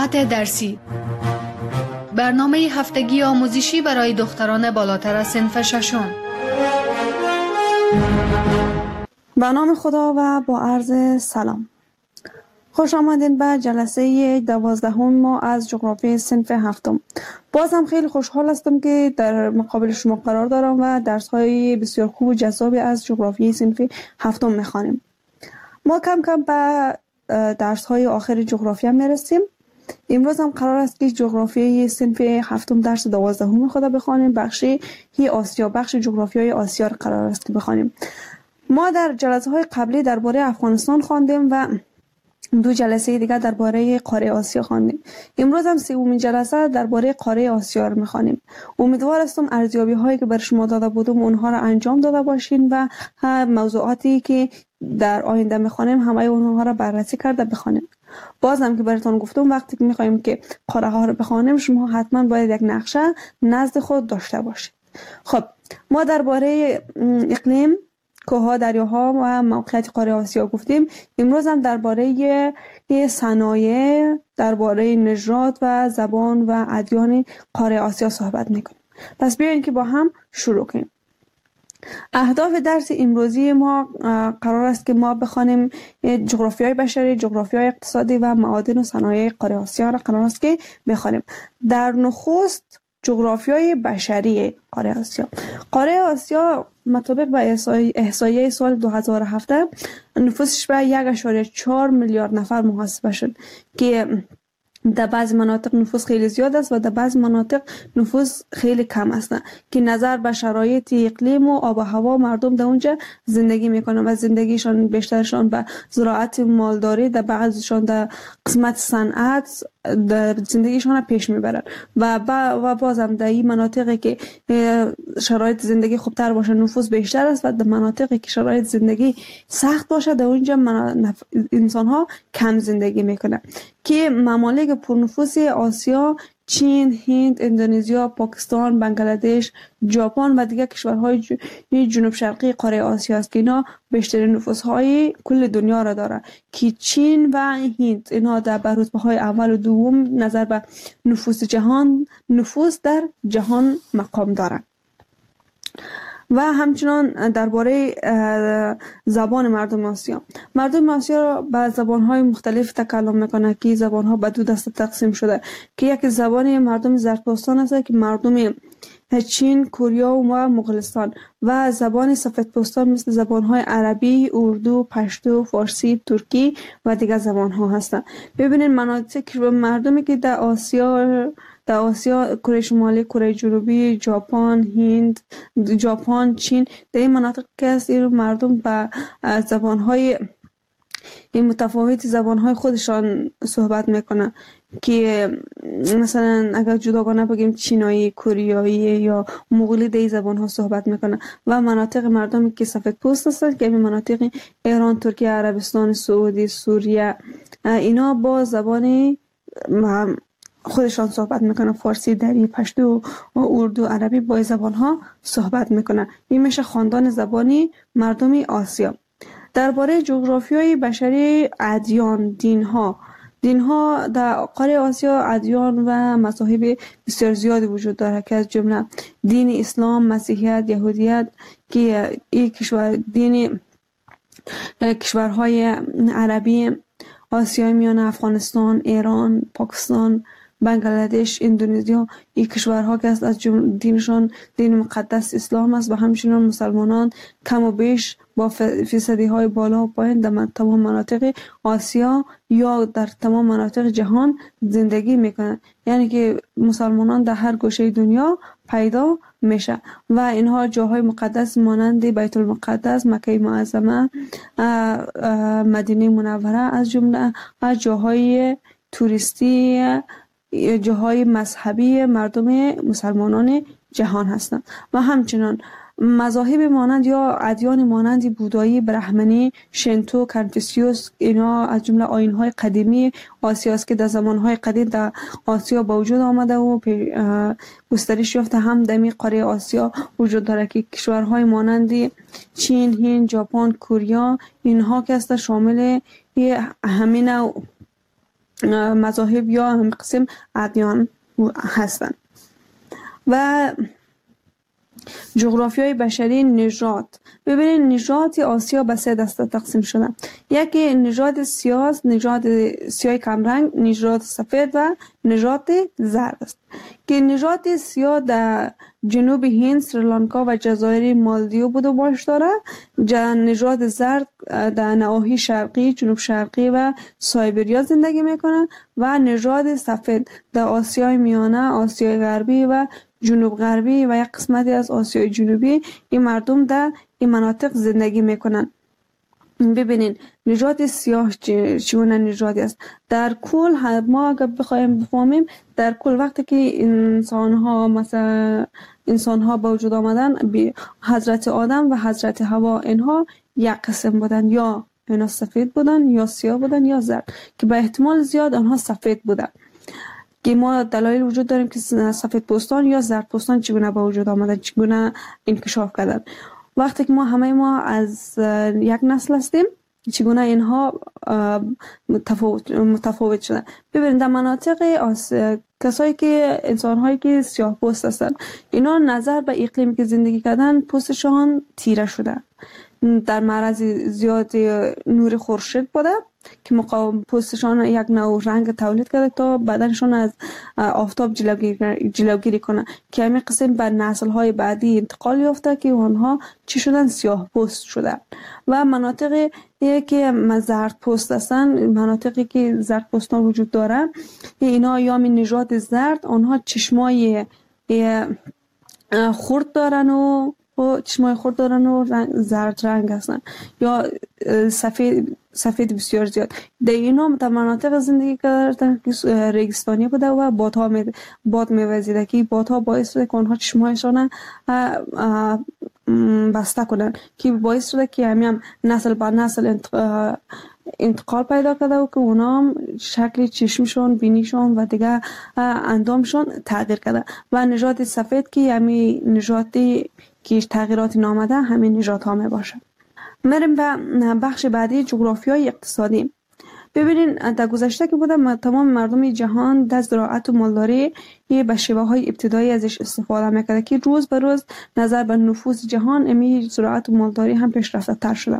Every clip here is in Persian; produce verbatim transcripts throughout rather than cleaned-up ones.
ساعت درسی، برنامه هفتگی آموزشی برای دختران بالاتر از صنف ششم. به نام خدا و با عرض سلام. خوش آمدین به جلسه دوازدهم ما از جغرافی صنف هفتم. بازم خیلی خوشحال هستم که در مقابل شما قرار دارم و درس های بسیار خوب و جذابی از جغرافی صنف هفتم میخوانیم. ما کم کم به درس های آخر جغرافی میرسیم. امروز هم قرار است که جغرافی صنف هفتم درس دوازدهم خود بخوانیم. بخشی هی آسیا، بخش جغرافی های آسیا قرار است که بخوانیم. ما در جلسه های قبلی درباره افغانستان خواندیم و دو جلسه دیگر درباره قاره آسیا خواندیم. امروز هم سومین جلسه درباره قاره آسیا رو می‌خوانیم. امیدوار هستم ارزیابی هایی که بر شما داده بودم اونها را انجام داده باشین و موضوعاتی که در آینده می‌خوانیم همه اونها را بررسی کرده بخوانیم. بازم که براتون گفتم وقتی که می‌خوایم که قاره ها رو بخوانیم شما حتما باید یک نقشه نزد خود داشته باشید. خب ما درباره اقلیم، کوه‌ها، دریاها و موقعیت قاره آسیا گفتیم. امروز هم درباره صنایع، درباره نژاد و زبان و ادیان قاره آسیا صحبت میکنیم. پس بیاین که با هم شروع کنیم. اهداف درس امروزی ما قرار است که ما بخوانیم جغرافیای بشری، جغرافیای اقتصادی و معادن و صنایع قاره آسیا را قرار است که بخوانیم. در نخست جغرافیای بشری قاره آسیا. قاره آسیا مطابق به احصایه سال دو هزار و هفت نفوسش به یک اشاره چهار میلیارد نفر محاسبه شد که در بعض مناطق نفوس خیلی زیاد است و در بعض مناطق نفوس خیلی کم است که نظر به شرایط اقلیم و آب و هوا مردم در اونجا زندگی میکنن و زندگیشان بیشترشان به زراعت مالداری، در بعضشان در قسمت صنعت زندگیشان پیش میبرن و با و بازم در این مناطقی که شرایط زندگی خوبتر باشه نفوس بیشتر است و در مناطقی که شرایط زندگی سخت باشه در اونجا منف... انسان ها کم زندگی میکنن که ممالک پرنفوس آسیا چین، هند، اندونزیا، پاکستان، بنگلادش، ژاپن و دیگر کشورهای جنوب شرقی قاره آسیا است که اینا بیشترین نفوس‌های کل دنیا را داره که چین و هند اینا در رتبه‌های اول و دوم نظر به نفوس جهان نفوس در جهان مقام دارند. و همچنان درباره زبان مردم آسیا. مردم آسیا به زبان‌های مختلف تکلم میکنه که زبان‌ها به دو دسته تقسیم شده که یک زبان مردم زرتشتان است که مردم چین، کره و مغولستان و زبان سفیدپوستان مثل زبان‌های عربی، اردو، پشتو، فارسی، ترکی و دیگر زبان‌ها هستند. ببینید مناطق مردمی که در آسیا در آسیا کره شمالی، کره جنوبی، ژاپن، هند، ژاپن، چین در این مناطق که است این مردم به زبان‌های این متفاوت زبان‌های خودشان صحبت میکنن که مثلا اگر جداگانه بگیم چینایی، کوریایی یا مغولی در این زبان‌ها صحبت میکنن و مناطق مردمی که سفیدپوست هستند که این مناطق ایران، ترکیه، عربستان سعودی، سوریه اینا با زبان خودشان صحبت میکنن. فارسی، دری، پشتو و اردو، عربی با زبان ها صحبت میکنن. این میشه خاندان زبانی مردم آسیا. درباره جغرافیای بشری، ادیان، دین ها دین ها در قاره آسیا ادیان و مذاهب بسیار زیادی وجود داره که از جمله دین اسلام، مسیحیت، یهودیت که این کشور دین کشورهای عربی آسیای میانه، افغانستان، ایران، پاکستان، بنگلادش، اندونزیا این کشورها که از دینشان دین مقدس اسلام است و همچنین مسلمانان کم و بیش با فیصدی های بالا و پایین در تمام مناطق آسیا یا در تمام مناطق جهان زندگی میکنند. یعنی که مسلمانان در هر گوشه دنیا پیدا میشه و اینها جاهای مقدس مانند بیت المقدس، مکه معظمه، مدینه منوره از جمله از جاهای توریستی جاهای مذهبی مردم مسلمانان جهان هستند و همچنان مذاهب مانند یا ادیان مانند بودایی، برهمنی، شنتو، کنفوسیوس اینا از جمله آیین‌های قدیمی آسیا است که در زمان‌های قدیم در آسیا با وجود آمده و گسترش یافته. هم در این قاره آسیا وجود داره که کشورهای مانند چین، هند، ژاپن، کره اینها که است شامل همین مذاهب یا هم قسم ادیان هستند. و جغرافیای بشری نژاد. ببینید نژاد آسیا به سه دسته تقسیم شده. یکی نژاد سیاه، نژاد سیاه کمرنگ، نژاد سفید و نژاد زرد است. که نژاد سیاه در جنوب هند، سریلانکا و جزایر مالدیو بود و باش داره. نژاد زرد در نواحی شرقی، جنوب شرقی و سایبریا زندگی میکنه و نژاد سفید در آسیای میانه، آسیای غربی و جنوب غربی و یک قسمتی از آسیای جنوبی این مردم در این مناطق زندگی میکنن. ببینین نژاد سیاه چگونه نژادی است. در کل ما اگر بخوایم بفهمیم در کل وقتی که انسان ها مثلا انسان ها به وجود آمدن، حضرت آدم و حضرت حوا اینها یک قسم بودن، یا اینا سفید بودن یا سیاه بودن یا زرد، که به احتمال زیاد آنها سفید بودن. که ما دلایل وجود داریم که سفید پوستان یا زرد پوستان چگونه به وجود آمدن، چگونه انکشاف کردن. وقتی که ما همه ما از یک نسل هستیم، چگونه اینها متفاوت متفاوت شدن. ببینید در مناطق کسایی که انسان هایی که سیاه پوست هستن، اینا نظر به اقلیمی که زندگی کردن پوستشان تیره شده، در معرض زیاد نور خورشید بوده که مقاوم پوستشان یک نوع رنگ تولید کرده تا بدنشان از آفتاب جلوگیری, جلوگیری کنه، که همین قسم به نسل های بعدی انتقال یافته که اونها چی شدن؟ سیاه پوست شدن. و مناطقی که زرد پوست هستن، مناطقی که زرد پوستان وجود داره، اینا یا می نژاد زرد، آنها چشمای خرد دارن و و چشمای خرد دارن و رنگ زرد رنگ هستن، یا سفید سفید بسیار زیاد. در اینا در مناطق زندگی کردن که ریگستانی بوده و بادها می باد میوزیده، که بادها باعث شده که آنها چشمایشان بسته کنن، که باعث شده که همین هم نسل به نسل انتقال پیدا کرده و که اونا شکل چشمشون، بینیشون و دیگه اندامشون تغییر کرده. و نژاد سفید که همین نژادی که تغییراتی نامده همین نژاد ها می باشه. میریم به بخش بعدی، جغرافیای اقتصادی. ببینین در گذشته که بودم تمام مردم جهان در زراعت و مالداری به شیوه های ابتدایی ازش استفاده میکرده، که روز به روز نظر به نفوذ جهان امی زراعت و مالداری هم پیشرفته تر شده.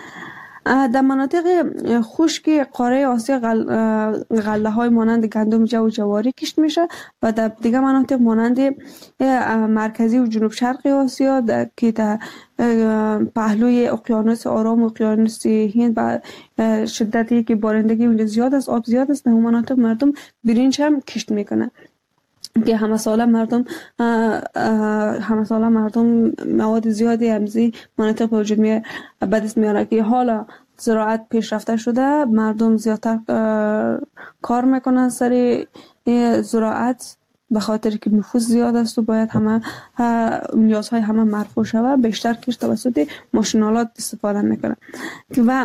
در مناطق خشک قاره آسیا غل... غله های مانند گندم، جو و جواری کشت میشه و در دیگه مناطق مانند مرکزی و جنوب شرق آسیا در... که در پهلوی اقیانوس آرام و اقیانوس هند و شدتی که بارندگی اونجا زیاد است، آب زیاد است، در اون مناطق مردم برنج هم کشت میکنه، که همه ساله مردم همه ساله مردم مواد زیادی همزی مناطق به وجود می به دست میاره، که حالا زراعت پیشرفته شده، مردم زیادتر کار میکنن سر زراعت، به خاطر که نفوذ زیاد است و باید همه نیازهای همه مرفوع شود، بیشتر کشت توسط ماشینالات استفاده میکنن. و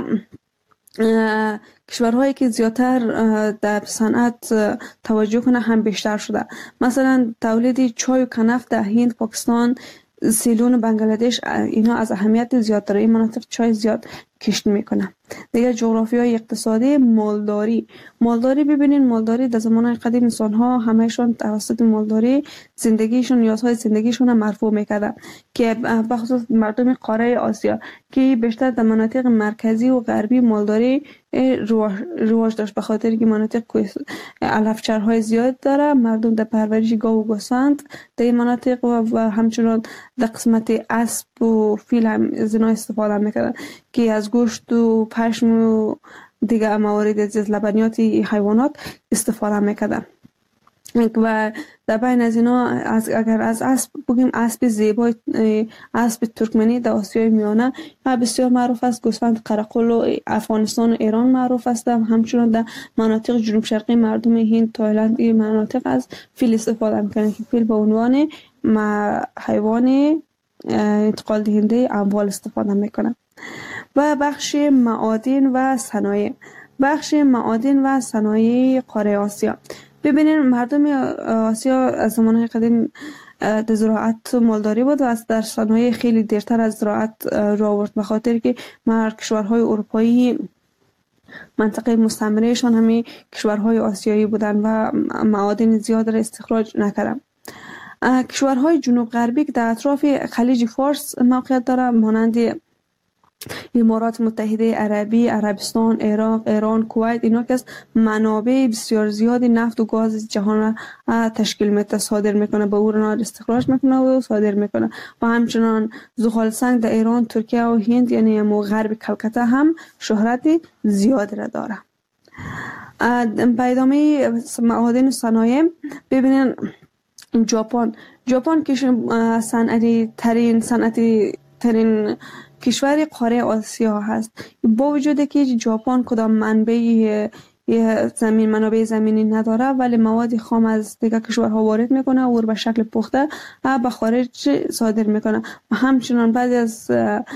کشورهایی که زیادتر در صنعت توجه کنه هم بیشتر شده. مثلا تولید چای و کنف در هند، پاکستان، سیلون و بنگلادش، اینا از اهمیت زیاد داره. این مناطق چای زیاد کشت میکنه. دیگه جغرافیای اقتصادی، مالداری. مالداری ببینین، مالداری در زمان قدیم انسان ها همهشون توسط مالداری زندگیشون، نیازهای زندگیشون هم مرفوع میکردن، که بخصوص مردم قاره آسیا که بیشتر در مناطق مرکزی و غربی مالداری رواج داشت، به خاطر که مناطق علفچرهای زیاد داره. مردم در پرورش گاو و گوسفند در این مناطق و همچنان در قسمت اسب و فیل هم از اینا استفاده میکردن، که از گوشت و پشم و دیگه موارد از لبنیات حیوانات استفاده میکردن. و در بین از اینا از اگر از اسب بگیم، اسب زیبا، اسب ترکمنی در آسیای میانه بسیار معروف است. گوسفند قرقل افغانستان و ایران معروف است. همچنین در مناطق جنوب شرقی مردم هند، تایلند این مناطق از فیل استفاده میکنند، که فیل به عنوان حیوان انتقال دهنده اموال استفاده میکنند. و بخش معادن و صنایع. بخش معادن و صنایع قاره آسیا. ببینید مردم آسیا از زمانهای قدیم در زراعت و مالداری بود و از در صنایع خیلی دیرتر از زراعت را آورد، به خاطر که کشورهای اروپایی منطقه مستعمرهشان همین کشورهای آسیایی بودن و معادن زیاد را استخراج نکردن. کشورهای جنوب غربی که در اطراف خلیج فارس موقعیت داره مانند امارات متحده عربی، عربستان، عراق، ایران، کویت، اینا که از منابع بسیار زیادی نفت و گاز جهان را تشکیل میده، صادر میکنه، به اون استخراج میکنه و صادر میکنه. و همچنان زغال سنگ در ایران، ترکیه و هند یعنی مو غرب کلکته هم شهرت زیاد را داره. به ادامه معادن صنایع ببینین ژاپن ژاپن که صنعتی ترین صنعتی ترین کشور قاره آسیا هست. با وجود که ژاپن کدام منبع زمین منابع زمینی نداره ولی مواد خام از دیگر کشورها وارد میکنه و به شکل پخته به خارج صادر میکنه. و همچنان بعضی از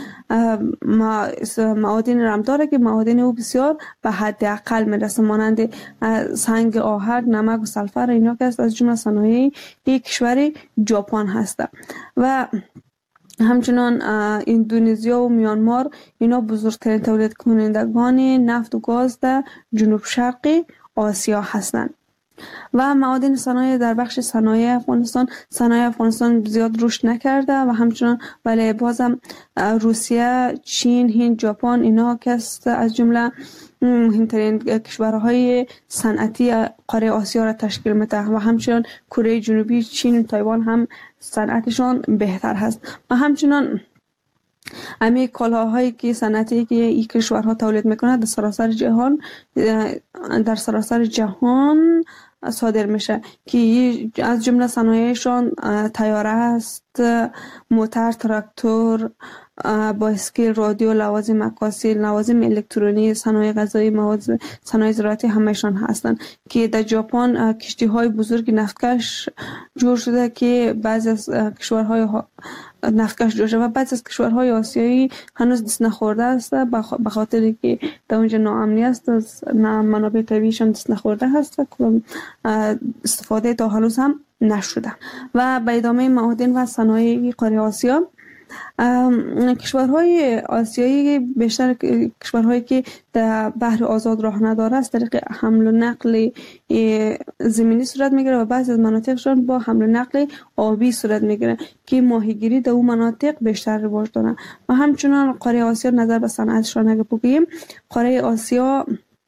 معادن رم داره که معادن او بسیار به حد اقل میرسه مانند سنگ آهک، نمک و سلفر، اینا که از جمله صنایع یک کشور ژاپن هست. و همچنان اندونزیا و میانمار اینا بزرگترین تولید کنندگان نفت و گاز در جنوب شرقی آسیا هستند. و معادن صنایع در بخش صنایع افغانستان صنایع افغانستان زیاد رشد نکرده و همچنان ولی بازم روسیه، چین، هند، ژاپن اینا که از جمله مهمترین کشورهای صنعتی قاره آسیا را تشکیل میده. و همچنان کره جنوبی، چین و تایوان هم صنعتشان بهتر هست. و همچنان امی کالاهایی که صنعتی که این کشورها تولید میکنه در سراسر جهان در سراسر جهان صادر میشه که از جمله صنایعشان طیاره است، موتر، تراکتور، بایسکل، رادیو، لوازم عکاسی، لوازم الکترونی، صنایع غذایی، مواد صنایع زراعتی همهشان هستند که در ژاپن کشتی های بزرگ نفتکش جور شده که بعضی از کشورهای نفتکش جور شده و بعضی از کشورهای آسیایی هنوز دست نخورده است به خاطر که در اونجا ناامنی است، از منابع طبیعیشان دست نخورده هست و استفاده تا هنوز هم نشده. و به ادامه معادن و صنایع قاره آسیا کشورهای آسیایی بیشتر کشورهایی که در بحر آزاد راه نداره از طریق حمل و نقل زمینی صورت میگیره و بعضی از مناطقشان با حمل و نقل آبی صورت میگیره که ماهیگیری در اون مناطق بیشتر رواج داره. و همچنان قاره آسیا نظر به صنعتشان اگه بگیم قاره آسیا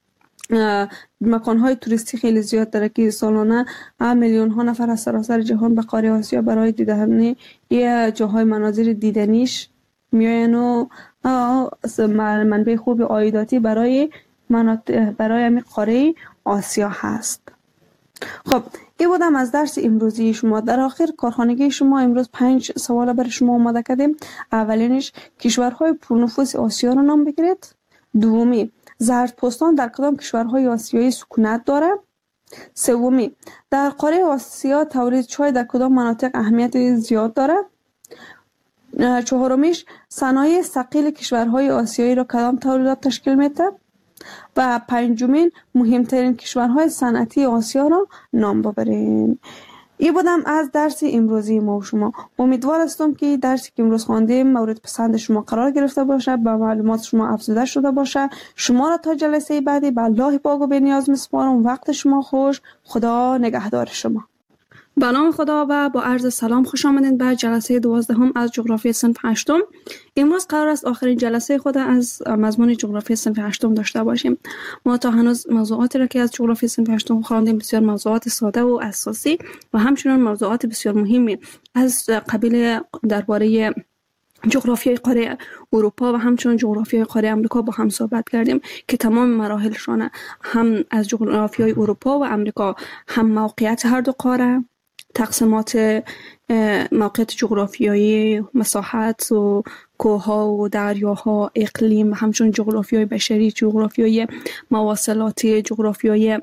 مکان‌های توریستی خیلی زیاد داره که سالانه میلیون ها نفر از سراسر جهان به قاره آسیا برای دیدن یه جاهای مناظر دیدنیش میاین و منبع خوب عایداتی برای برای همین قاره آسیا هست. خب این بودم از درس امروزی شما. در آخر کارخانگی شما امروز پنج سوال برای شما آماده کردیم. اولینش کشورهای پرنفوذ آسیا رو نام بگیرید. دومی زردپوستان در کدام کشورهای آسیایی سکونت داره؟ سومی در قاره آسیا تولید چای در کدام مناطق اهمیت زیاد داره؟ چهارمیش صنایع ثقیل کشورهای آسیایی را کدام تولیدات تشکیل میده؟ و پنجمین مهمترین کشورهای صنعتی آسیا را نام ببرین. این بودم از درس امروزی ما و شما. امیدوار هستم که درسی که امروز خواندیم مورد پسند شما قرار گرفته باشه، با معلومات شما افزوده شده باشه. شما را تا جلسه بعدی به الله پاک و بی‌نیاز میسپارم. وقت شما خوش. خدا نگهدار شما. به نام خدا و با عرض سلام خوش آمدید به جلسه دوازدهم از جغرافی صنف هشتم. امروز قرار است آخرین جلسه خود از مضمون جغرافی صنف هشتم داشته باشیم. ما تا هنوز موضوعاتی را که از جغرافی صنف هشتم خواندیم بسیار موضوعات ساده و اساسی و همچنین موضوعات بسیار مهمی از قبیل درباره جغرافیای قاره اروپا و همچنین جغرافیای قاره امریکا با هم صحبت کردیم که تمام مراحلشان هم از جغرافیای اروپا و امریکا هم موقعیت هر دو قاره، تقسیمات موقعیت جغرافیایی، مساحت و کوه‌ها و دریاها، اقلیم و همچنین جغرافیای بشری، جغرافیای مواصلاتی، جغرافیای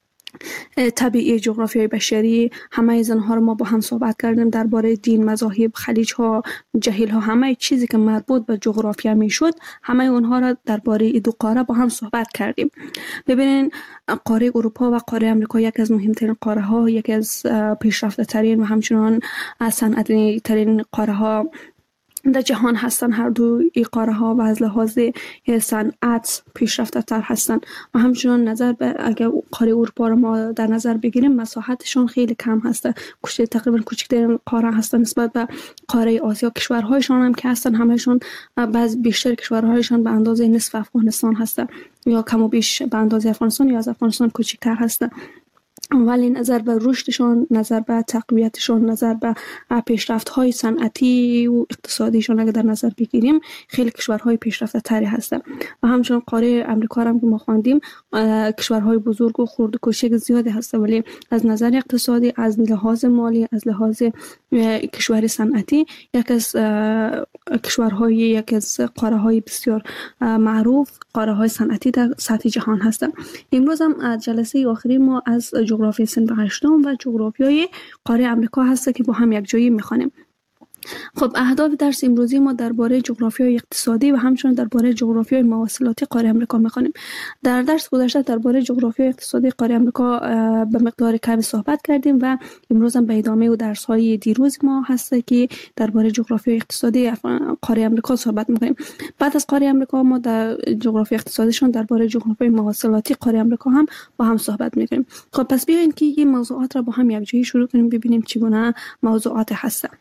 طبیعی، جغرافیای بشری، همه از اینها رو ما با هم صحبت کردیم. درباره دین، مذاهب، خلیج ها، جهیل ها، همه چیزی که مربوط به جغرافیا میشد همه اونها را درباره این دو قاره با هم صحبت کردیم. ببینین قاره اروپا و قاره امریکا یکی از مهمترین قاره ها، یکی از پیشرفته ترین و همچنان صنعتی ترین قاره ها در جهان هستن. هر دو این قاره ها و از لحاظ صنعت پیشرفته تر هستن و همچنان نظر به اگر قاره اروپا رو ما در نظر بگیریم مساحتشون خیلی کم هسته، کوچک تقریبا کوچکترین قاره هستن نسبت به قاره آسیا. کشورهایشان هم که هستن همهشون بعض بیشتر کشورهایشان به اندازه نصف افغانستان هستن یا کم و بیش به اندازه افغانستان یا از افغانستان کوچکتر هستن، ولی نظر به رشدشون، نظر به تقویتشون، نظر به پیشرفت‌های صنعتی و اقتصادیشون اگر در نظر بگیریم خیلی کشورهای پیشرفته تری هستند. و همچنین قاره امریکا هم که ما خواندیم کشورهای بزرگ و خرد و کوچک زیادی هست، ولی از نظر اقتصادی، از لحاظ مالی، از لحاظ کشور صنعتی یک از کشورهای یک از قاره های بسیار معروف، قاره های صنعتی در سطح جهان هستند. امروز هم جلسه آخری ما از جغرافی صنف هشتم و جغرافیای قاره امریکا هست که با هم یک جایی میخوانیم. خب اهداف درس امروزی ما درباره جغرافیای اقتصادی و همچنین درباره جغرافیای مواصلاتی قاره امریکا میخوانیم. در درس گذشته درباره جغرافیای اقتصادی قاره امریکا به مقدار کمی صحبت کردیم و امروز هم به ادامه و درس های دیروز ما هست که درباره جغرافیای اقتصادی قاره امریکا صحبت میکنیم. بعد از قاره امریکا ما در جغرافیای اقتصادیشون درباره جغرافیای مواصلاتی قاره امریکا هم با هم صحبت میکنیم. خب پس بیاین که این موضوعات را با هم یک جایی شروع کنیم ببینیم چگونه موضوعات هستند.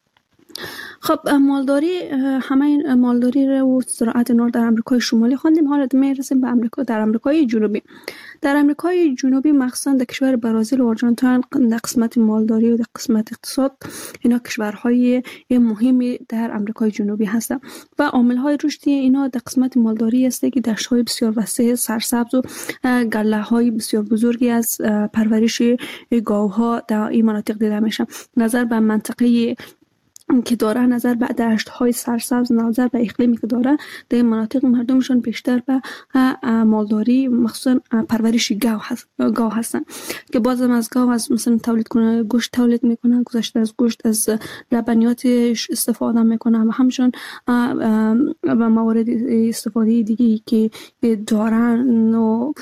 خب مالداری، همه این مالداری رو زراعت نور در امریکای شمالی خواندیم. حالا میرسیم به امریکا در امریکای جنوبی. در امریکای جنوبی مخصوصا در کشور برزیل و آرژانتین در قسمت مالداری و در قسمت اقتصاد اینا کشورهای مهمی در امریکای جنوبی هستند و عامل‌های رشد اینا در قسمت مالداری است که دشت‌های بسیار وسیع سرسبز و گله‌های بسیار بزرگی از پرورش گاوها در این مناطق دیده میشه. نظر به منطقه که داره، نظر به دشت های سرسبز، نظر به اقلیمی که داره، در این مناطق مردمشون بیشتر به مالداری مخصوصا پرورش گاو هست گاو هستن که بازم از گاو از مثلا تولید کنه گوشت تولید میکنن، گذشته از گوشت از لبنیات استفاده میکنن و همچنین و موارد استفاده دیگه که دارن و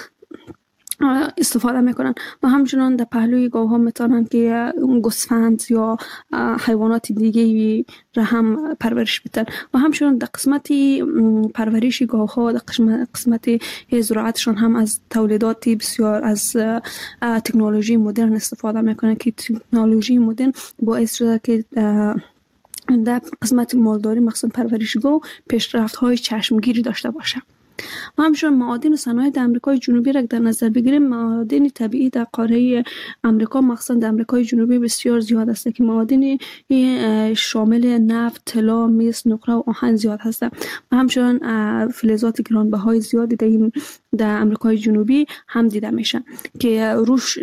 استفاده میکنن و همچنان در پهلوی گاوها میتونن که گوسفند یا حیوانات دیگه را هم پرورش بدن و همچنان در قسمت پرورش گاوها در قسمت زراعتشون هم از تولیدات بسیار از تکنولوژی مدرن استفاده میکنن که تکنولوژی مدرن باعث شده که در قسمت مالداری مخصوصا پرورش گاو پیشرفت های چشمگیری داشته باشه. و همچنین معادن و صنایع در امریکای جنوبی را در نظر بگیریم، معادن طبیعی در قاره امریکا مخصوصا در امریکای جنوبی بسیار زیاد است که معادن شامل نفت، طلا، مس، نقره و آهن زیاد هست و همچنین فلزات گرانبهای زیادی در این در امریکای جنوبی هم دیده میشن که روش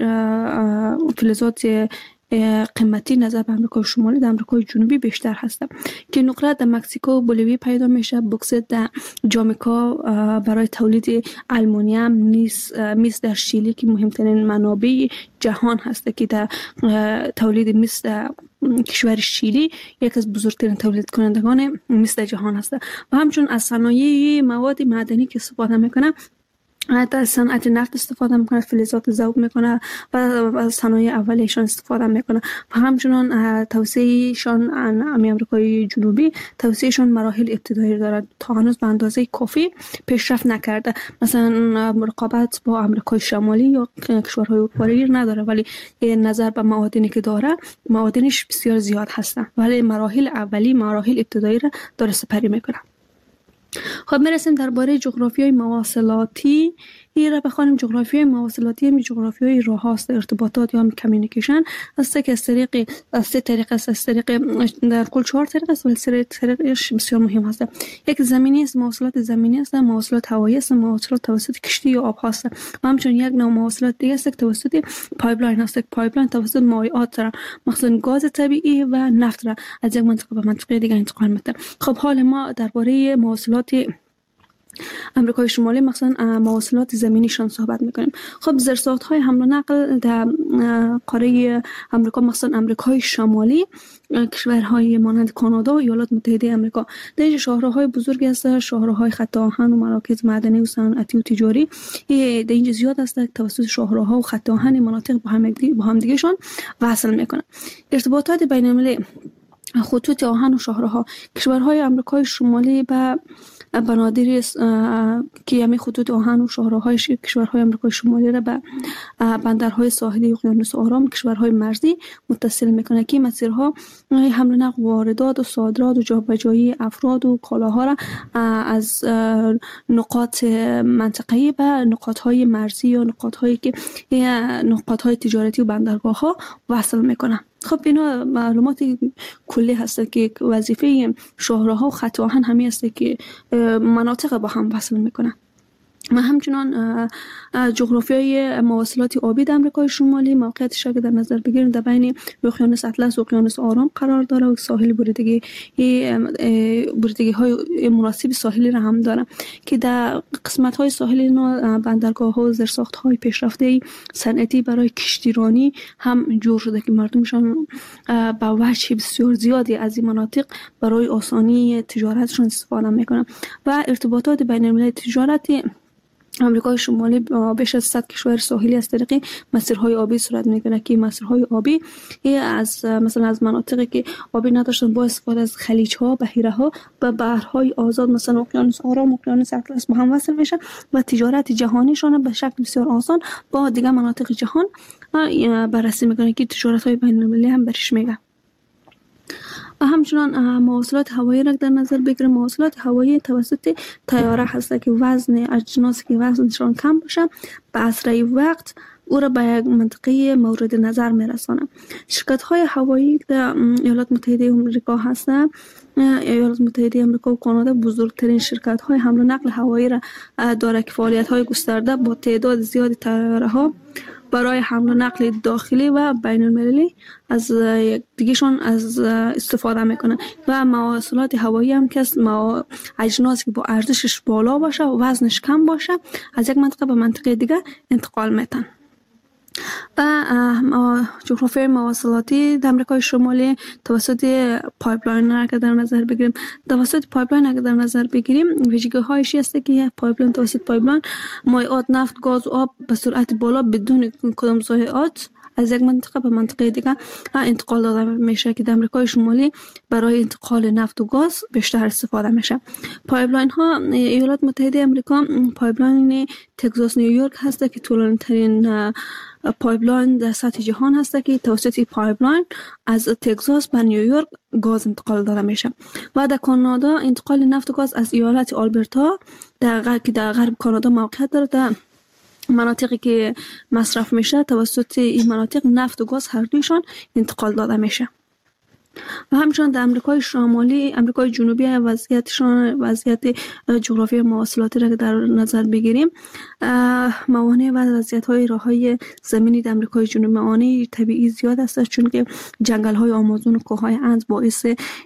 فلزات قیمتی نظر به امریکای شمالی در امریکای جنوبی بیشتر هست که نقره در مکزیکو و بولیوی پیدا میشه، بوکسیت در جامائیکا برای تولید آلومینیوم، نیس میس در شیلی که مهمترین منابع جهان هست که در تولید مس در کشور شیلی یک از بزرگترین تولید کنندگان مس در جهان هست و همچنین از صنایع مواد معدنی که استفاده میکنه در صنعت نفت استفاده میکنه، فلزات ذوب میکنه و از صنایع اولیه‌شان استفاده میکنه و همچنان توسعه‌شان امریکای جنوبی توسعه‌شان مراحل ابتدایی داره، تا هنوز به اندازه کافی پیشرفت نکرده. مثلا رقابت با امریکای شمالی یا کشورهای اروپایی نداره، ولی نظر به معادنی که داره معادنش بسیار زیاد هستن، ولی مراحل اولی مراحل ابتدایی را داره سپری میکنه. خب میرسیم درباره جغرافیای مواصلاتی این را بخوانیم. جغرافیای مواصلاتی هم جغرافیای راه هاست، ارتباطات یا کمیونیکیشن است که از طریق از سه طریق است، از طریق در کل چهار طریق است ولی سه طریقش بسیار مهم است. یک زمینی است، مواصلات زمینی است، مواصلات هوایی است، مواصلات توسط کشتی یا آب هست و همچنین یک نوع مواصلات دیگه است که توسط پایپلاین است. پایپلاین توسط مایعات را مثلا گاز طبیعی و نفت را از یک منطقه به منطقه دیگه انتقال میده. خب حال ما درباره مواصلات امریکای شمالی مثلا مواصلات زمینیشان صحبت میکنیم. خب زیرساخت‌های حمل و نقل در قاره امریکا مثلا امریکای شمالی کشورهای مانند کانادا و ایالات متحده آمریکا در اینجا شاهراهای بزرگی هست، شاهراهای خط آهن و مراکز معدنی و صنعتی و تجاری در اینجا زیاد است. توسط شاهراها و خط آهن مناطق با هم با هم دیگه‌شان وصل میکنن. ارتباطات بین‌المللی خطوط آهن و شاهراها. کشورهای آمریکای شمالی به بنادری که همین خطوط آهن و شاهراهای کشورهای آمریکای شمالی را به بندرهای ساحلی اقیانوس آرام، کشورهای مرزی متصل میکنه که مسیرها حمل و نقل، واردات و صادرات و جابجایی افراد و کالاها را از نقاط منطقه‌ای به نقاطهای مرزی یا نقاطهایی که نقاطهای تجارتی و بندرگاه ها وصل میکنه. خب اینا معلومات کلی هست که وظیفه شاهراها و خط آهن همی است که مناطق با هم وصل میکنن. و همچنان جغرافیای مواصلات آبی در آمریکای شمالی موقعیتش را در نظر بگیریم در بین اقیانوس اطلس و اقیانوس آرام قرار داره و ساحل بریدگی بریدگی های مناسب ساحلی را هم داره که در قسمت های ساحلی بندرگاه ها و زیرساخت های پیشرفته صنعتی برای کشتیرانی هم جور شده که مردمشان با وجه بسیار زیادی از این مناطق برای آسانی تجارتشون استفاده میکنن. و ارتباطات بین المللی تجارتی آمریکای شمالی بیش از صد کشور ساحلی از طریق مسیرهای آبی صورت میکنه که مسیرهای آبی از مثلا از مناطقی که آبی نداشتن با استفاده از خلیج‌ها، بحیره‌ها و بحرهای آزاد مثلا اقیانوس آرام، اقیانوس اطلس با هم وصل میشن و تجارت جهانیشان به شکل بسیار آسان با دیگر مناطق جهان بررسی میکنه که تجارت‌های بین‌المللی هم برش میگه. و همچنان مواصلات هوایی را در نظر بگیریم. مواصلات هوایی توسط طیاره هست که وزن اجناسی که وزنشان کم باشه به اسرع وقت او را به یک منطقه مورد نظر میرسانه. شرکت های هوایی در ایالات متحده آمریکا هستند. ایالات متحده آمریکا و کانادا بزرگترین شرکت های حمل و نقل هوایی را داره که فعالیت های گسترده با تعداد زیادی طیاره ها برای حمل و نقل داخلی و بین المللی از دیگهشون از استفاده میکنن و مواصلات هوایی هم که اجناسی که با ارزشش بالا باشه و وزنش کم باشه از یک منطقه به منطقه دیگه انتقال میتن. و جغرافیای مواصلاتی در آمریکای شمالی توسط پایپلاین اگر در نظر بگیریم توسط پایپلاین اگر در نظر بگیریم ویژگی هایش است که پایپلاین توسط پایپلاین مایعات نفت، گاز و آب به سرعت بالا بدون کدام ضایعات از یک منطقه به منطقه دیگه انتقال داده میشه که در آمریکای شمالی برای انتقال نفت و گاز بیشتر استفاده میشه. پایپلاین ها ایالات متحده آمریکا پایپلاین تگزاس نیویورک هست که طولانی ترین پایپلاین در سطح جهان هست که توسط پایپلاین از تگزاس به نیویورک گاز انتقال داده میشه. و در کانادا انتقال نفت و گاز از ایالت آلبرتا در غرب که در غرب کانادا موقعیت داره در مناطقی که مصرف میشه توسط این مناطق نفت و گاز هر دویشان انتقال داده میشه. و همچنان در امریکای شمالی امریکای جنوبی وضعیتشان وضعیت جغرافی مواصلاتی را در نظر بگیریم موانع و وضعیت‌های راههای زمینی در امریکای جنوبی موانع طبیعی زیاد است چون که جنگل‌های آمازون و کوههای اند باعث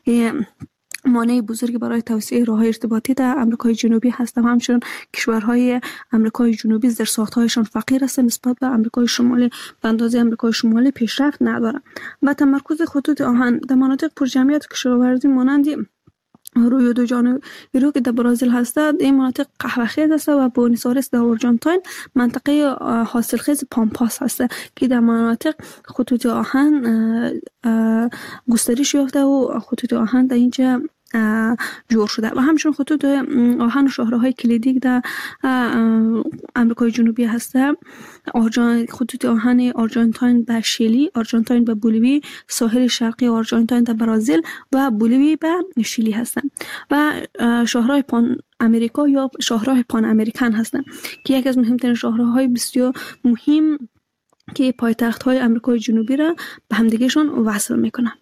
مانع بزرگی برای توسعه راه‌های ارتباطی در آمریکای جنوبی هست. و همچنین کشورهای آمریکای جنوبی زیرساخت‌هایشان فقیر است نسبت به آمریکای شمالی به اندازه آمریکای شمالی پیشرفت ندارند. و تمرکز خطوط آهن در مناطق پرجمعیت کشاورزی مانند رویو دو جانوری رو که در برزیل هست این مناطق قهوه‌خیز است و بوئنوس آیرس در آرژانتین منطقه حاصلخیز پامپاس هست که در مناطق خطوط آهن گسترش یافته و خطوط آهن در اینجا جور شده. و همچنین خطوط آهن و شاهراهای کلیدی در آمریکای جنوبی هسته خطوط آهن آرژانتین به شیلی، آرژانتین به بولیوی، ساحل شرقی آرژانتین در برزیل و بولیوی به شیلی هستند. و شاهراه پان امریکا یا شاهراه پان امریکن هستند که یکی از مهمترین شاهراهای بسیار مهم که پایتخت های آمریکای جنوبی را به همدیگهشان وصل میکنند.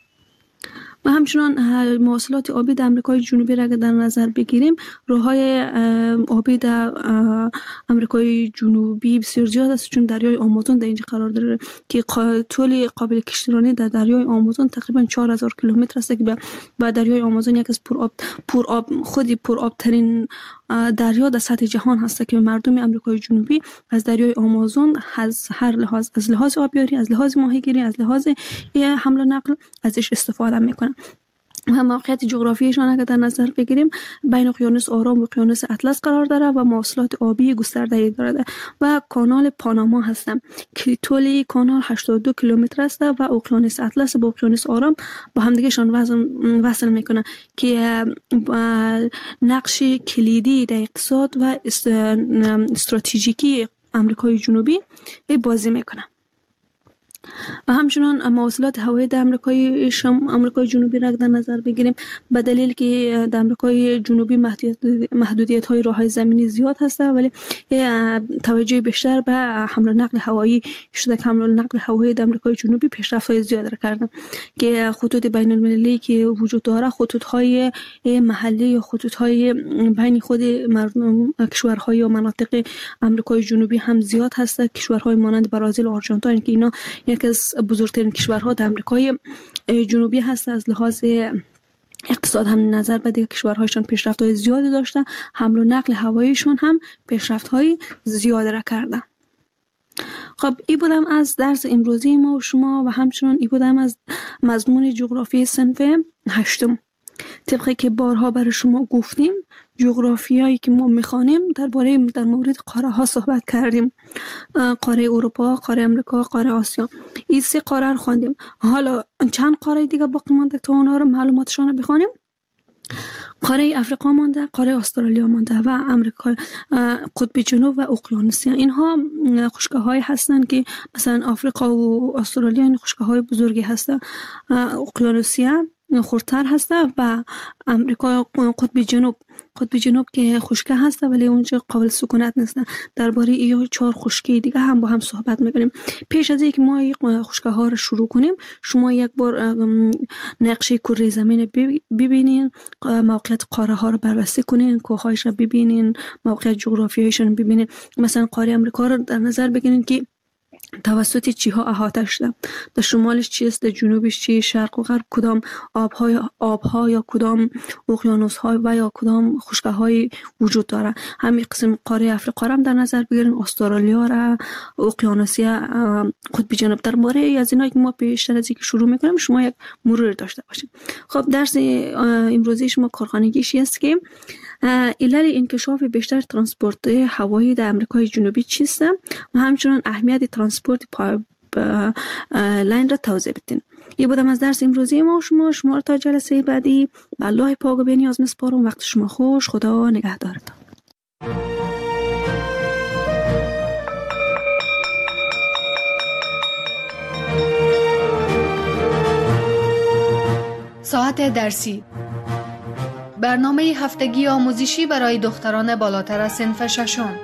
و همچنان مواصلات آبی در آمریکای جنوبی را در نظر بگیریم راههای آبی در آمریکای جنوبی بسیار زیاد است چون دریای آمازون در اینجا قرار داره که طول قابل کشتیرانی در دریای آمازون تقریبا چهار هزار کیلومتر است که با دریای آمازون یک از پرآب پرآب خودی پرآب ترین دریا در سطح جهان هست که مردم آمریکای جنوبی از دریای آمازون از هر لحاظ از لحاظ آبیاری، از لحاظ ماهیگیری، از لحاظ حمل و نقل ازش استفاده میکنن. و موقعیت جغرافیایشان اگر در نظر بگیریم بین اقیانوس آرام و اقیانوس اطلس قرار داره و مواصلات آبی گسترده‌ای دارد و کانال پاناما هستند که طول کانال هشتاد و دو کیلومتر است و اقیانوس اطلس با اقیانوس آرام با همدیگهشان وصل میکنه که نقش کلیدی در اقتصاد و استراتژیکی آمریکای جنوبی بازی میکنه. و همچنان مواصلات هوایی در آمریکای شم آمریکای جنوبی را در نظر بگیریم، به دلیل که در آمریکای جنوبی محدودیت های راههای زمینی زیاد هست ولی توجه بیشتر به حمل و نقل هوایی شده که حمل و نقل هوایی در آمریکای جنوبی پیشرفت های زیاد را کردن که خطوط بین المللی که وجود داره خطوط های محلی یا خطوط های بین خود مردم کشورهای و مناطق آمریکای جنوبی هم زیاد هست. کشورهای مانند برزیل و آرژانتین که اینا یکی از بزرگترین کشورها در آمریکای جنوبی هست، از لحاظ اقتصاد هم نظر به دیگر کشورهایشان پیشرفت‌های زیادی داشته، حمل و نقل هواییشون هم پیشرفت‌های زیاد را کرده. خب این بودم از درس امروزی ما و شما و همچنان این بودم از مضمون جغرافی صنف هشتم. طبقی که بارها برای شما گفتیم جغرافیایی که ما میخوانیم درباره در مورد قاره ها صحبت کردیم، قاره اروپا، قاره امریکا، قاره آسیا، این سه قاره رو خواندیم. حالا چند قاره دیگه باقی مانده تا اونها رو معلوماتشون رو بخوانیم. قاره افریقا مانده، قاره استرالیا مانده و امریکا قطب جنوب و اقیانوسیا. اینها خشکه‌های هستند که مثلا افریقا و استرالیا این خشکه‌های بزرگی هستند. اقیانوسیا خردتر هسته و امریکا قطب جنوب قطب جنوب که خشکه هسته ولی اونجا قابل سکونت نیست. درباره این چهار خشکی دیگه هم با هم صحبت میکنیم. پیش از اینکه ما این خشکه ها رو شروع کنیم شما یک بار نقشه کره زمین ببینین، موقعیت قاره ها رو بررسی کنین، کوههایش رو ببینین، موقعیت جغرافیایشون رو ببینین. مثلا قاره امریکا رو در نظر بگیرین که توسط چیها احاطه شده، در شمالش چیست، در جنوبش چی، شرق و غرب کدام آبهای آبها یا کدام اقیانوس‌ها و یا کدام خشکه‌های وجود داره. همین قسم قاره افریقا هم در نظر بگیرین، استرالیا را، اقیانوسیا، قطب جنوب. درباره از اینا که ما پیشتر از اینکه شروع میکنیم شما یک مرور داشته باشید. خب درس امروزی شما کارخانگیش است که علل انکشاف بیشتر ترانسپورت هوایی در امریکای جنوبی چیست و همچنان اهمیت ترانسپورت لاین را توضیح بدین. این بودم از درس امروزی ما و شما. شما تا جلسه بعدی به الله پاک و بی‌نیاز میسپارم. وقت شما خوش. خدا نگهدارتان. ساعت درسی، برنامه هفتگی آموزشی برای دختران بالاتر از صنف ششم.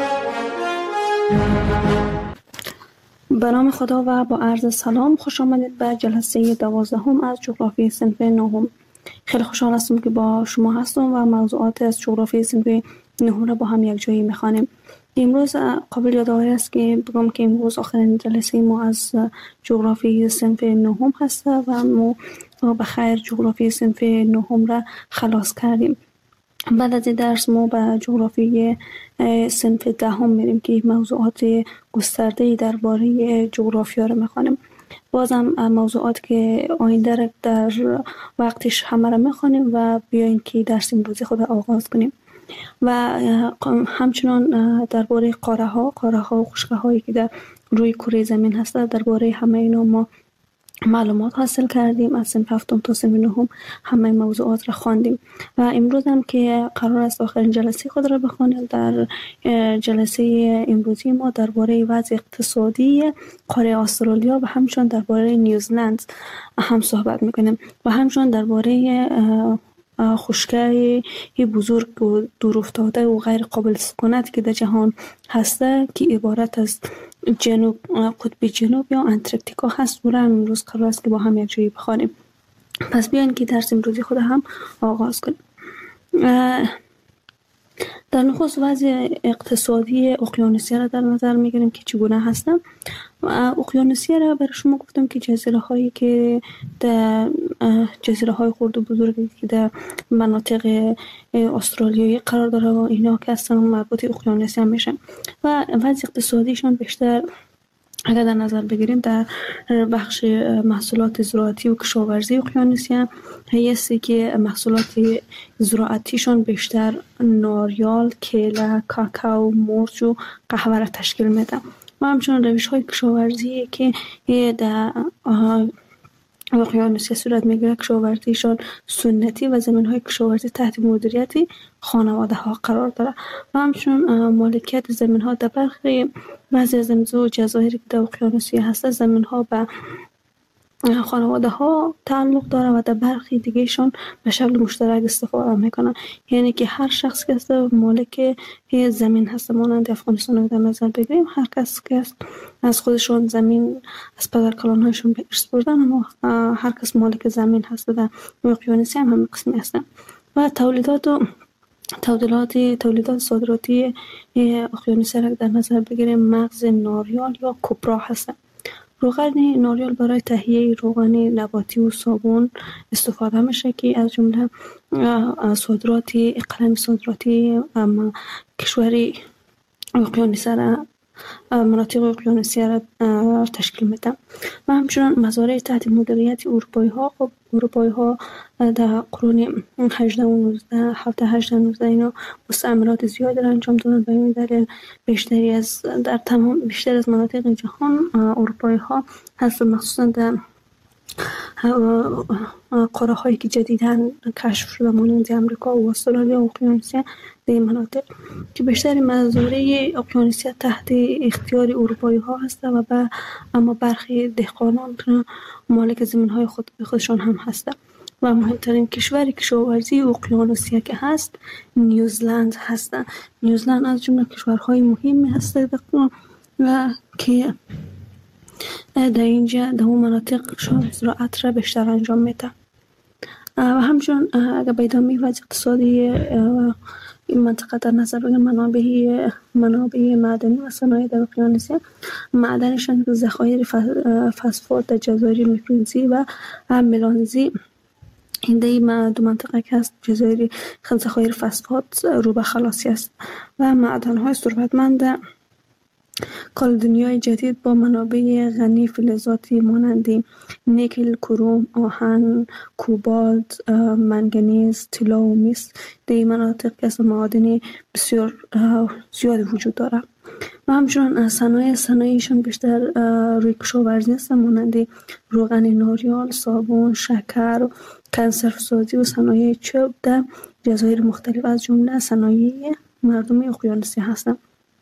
به نام خدا و با عرض سلام، خوش آمدید به جلسه دوازدهم از جغرافی صنف نهم. خیلی خوشحال هستم که با شما هستم و موضوعات از جغرافی صنف نهم را با هم یک جایی میخوانیم. امروز قابل یادآوری است که بگم که امروز آخرین جلسه ما از جغرافی صنف نهم هست و ما به خیر جغرافی صنف نهم را خلاص کردیم. بعد از این درس ما به جغرافی صنف دهم میریم که موضوعات گسترده‌ای درباره جغرافیا را میخوانیم. بازم موضوعات که آینده در وقتش همه را میخوانیم و بیاین که درس امروزی خود آغاز کنیم. و همچنان درباره قاره ها قاره ها و خشکه هایی که در روی کره زمین هست، درباره همه اینا ما معلومات حاصل کردیم. از صنف هفتم تا صنف نهم همه موضوعات را خواندیم و امروز هم که قرار است آخرین جلسه خود را بخوانیم، در جلسه امروزی ما درباره وضع اقتصادی قاره استرالیا و همچنان درباره نیوزلند هم صحبت میکنیم و همچنان درباره خشکی بزرگ و دور افتاده و غیر قابل سکونت که در جهان هسته که عبارت از جنوب قطب جنوب یا انتارکتیکا هست و را امروز قرار است که با هم یک جایی بخوانیم. پس بیاین که درس امروزی خود هم آغاز کنیم. در نخست وضع اقتصادی اقیانوسیا را در نظر میگیریم که چگونه هستند. اقیانوسیا را برای شما گفتم که جزیره هایی که در جزیره های خرد و بزرگی که در مناطق استرالیایی قرار داره و اینا که اصلا مربوط اقیانوسیا میشن و وضع اقتصادیشان بیشتر اگر در نظر بگیریم در بخش محصولات زراعتی و کشاورزی اقیانوسیه هستی که محصولات زراعتیشون بیشتر ناریال، کیله، کاکائو، مرچ و قهوه را تشکیل میده و همچنین روش های کشاورزی که در اقیانوسیه صورت میگیره کشاورزیشون سنتی و زمین های کشاورزی تحت مدیریت خانواده ها قرار داره و همچنین مالکیت زمین ها در برخی بعضی از امضا و جزایری که در اقیانوسیه هست زمین ها به خانواده ها تعلق داره و در برخی دیگهشون به شکل مشترک استفاده میکنن، یعنی که هر شخص که است مالک زمین هست. مانند افغانستان رو در نظر بگیریم هر کس که است از خودشون زمین از پدر کلان هاشون به ارث بردن اما هر کس مالک زمین هست. در اقیانوسیه هم همین قسمی هستن و تولیدات و تولیدات تولیدات صادراتی اقیانوسیه را در نظر بگیریم مغز ناریال یا کوپرا هستن. روغن ناریال برای تهیه روغن نباتی و صابون استفاده میشه که از جمله صادرات اقلیم صادراتی کشوری اقیانوسیه را مناطق اقیانوسیه را تشکیل میده و همچنین مزارع تحت مدیریت اروپایی ها. خب اروپایی ها در قرون هجده و نوزده هفده هشده نوزده اینا مستعمرات زیادی را انجام دادن به این دلیل بیشتری از در تمام بیشتر از مناطق جهان اروپایی ها هست، مخصوصا در قاره هایی که جدیداً کشف شده مانند امریکا و استرالیا و اقیانوسیه در این مناطق که بیشتر مزارع اقیانوسیه تحت اختیار اروپایی ها هست و با اما برخی دهقانان مالک زمین های خود خودشان هم هست و مهمترین کشور کشاورزی اقیانوسیه که هست نیوزلند هست. نیوزلند از جمله کشورهای مهمی هست و که در اینجا در اون مناطق شاید زراعت را بیشتر انجام میده و همچنین اگر به ادامه وضع اقتصادی این منطقه در نظر بگیریم منابع منابع معدنی و صنایع در اقیانوسیه معدنشان ذخایر فسفات در جزایر میکرونزی و ملانزی این در دو منطقه که هست جزایر ذخایر فسفات رو به خلاصی است و معدن‌های ثروتمند کالدونیای جدید با منابع غنی فلزاتی مانند نیکل، کروم، آهن، کوبالت، منگنیز، طلا و مس در این مناطق که معادن بسیار زیاد وجود داره و همچنین صنایع صنایعشان بیشتر روی کشاورزی است مانند روغن ناریال، صابون، شکر، کنسرو سازی و صنایع چوب در جزایر مختلف از جمله صنایع مردم اقیانوسیه هستند.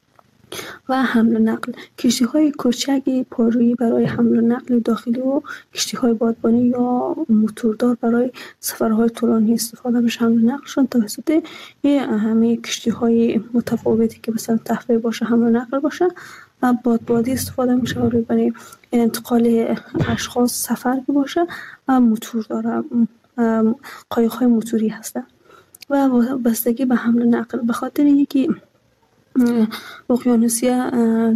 و حمل و نقل کشتی های کوچک پارویی برای حمل و نقل داخلی و کشتی های بادبانی یا موتوردار برای سفرهای طولانی استفاده میشه. حمل و نقلشون توسط همه کشتی های متفاوتی که مثلا تفریح باشه حمل و نقل باشه و بادبادی استفاده میشه و برای انتقال اشخاص سفر که باشه و موتور داره قایق های موتوری هستن و بستگی به حمل و نقل به خاطر یکی اقیانوسیه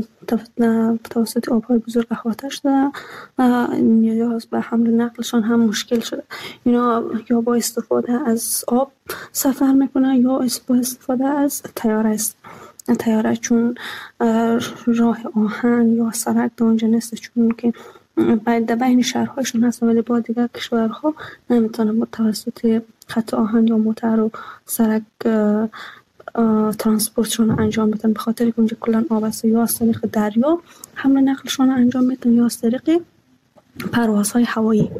توسط آبهای بزرگ احاطه شده نیاز به حمل و نقلشان هم مشکل شده. اینا یا با استفاده از آب سفر میکنه یا با استفاده از تیاره است. تیاره چون راه آهن یا سرک در اونجا نیست چون که در بین شهرهایشون هست ولی با دیگر کشورها نمیتونه با توسط خط آهن یا موتر و سرک ترانسپورتشون انجام بدن به خاطر که اونجا کلان آب است یا از طریق دریا حمل نقلشون انجام میدن یا از طریق پروازهای هوایی.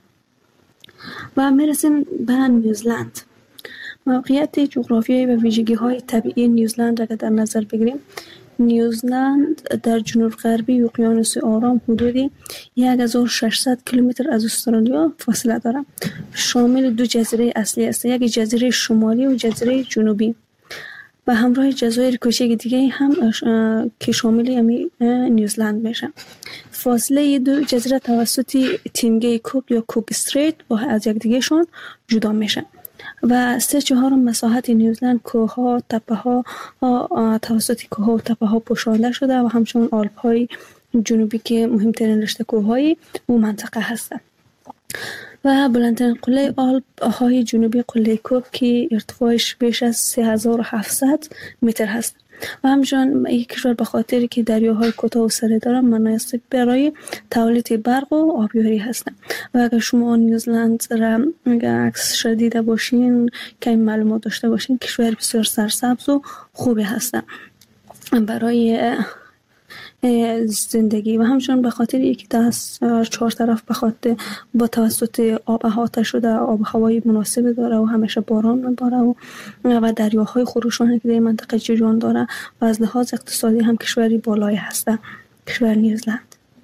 و میرسیم به نیوزلند. موقعیت جغرافیایی و ویژگی های طبیعی نیوزلند را در نظر بگیریم نیوزلند در جنوب غربی اقیانوس آرام حدودی هزار و ششصد کیلومتر از استرالیا فاصله دارد. شامل دو جزیره اصلی است، یک جزیره شمالی و جزیره جنوبی و همراه جزایر کوچک دیگه هم که شامل امی نیوزلند میشه. فاصله دو جزیره توسط تینگی کوک یا کوک استریت با از یک دیگه شون جدا میشه و سه چهارم مساحت نیوزلند کوه‌ها، تپه‌ها توسط کوه‌ها و تپه‌ها پوشانده شده و همچنین آلپ‌های جنوبی که مهمترین رشته کوه‌های اون منطقه هستند. و بلندترین قله آلپ های جنوبی قله کوک که ارتفاعش بیش از سه هزار و هفتصد متر هست. و همچنین این کشور به خاطر که دریاهای کوتاه و سره داره مناسب برای تولید برق و آبیاری هستند. و اگر شما نیوزلند را عکس شدیده باشین که این معلومات داشته باشین، کشور بسیار سرسبز و خوبی هستند برای زندگی. و همچنین به خاطر یکی دست چهار طرف به خاطر با توسط آب احاطه شده، آب هوایی مناسب داره و همیشه باران میباره و و دریاهای خروشان که در منطقه جریان داره و از لحاظ اقتصادی هم کشوری بالایی هسته کشور نیوزلند.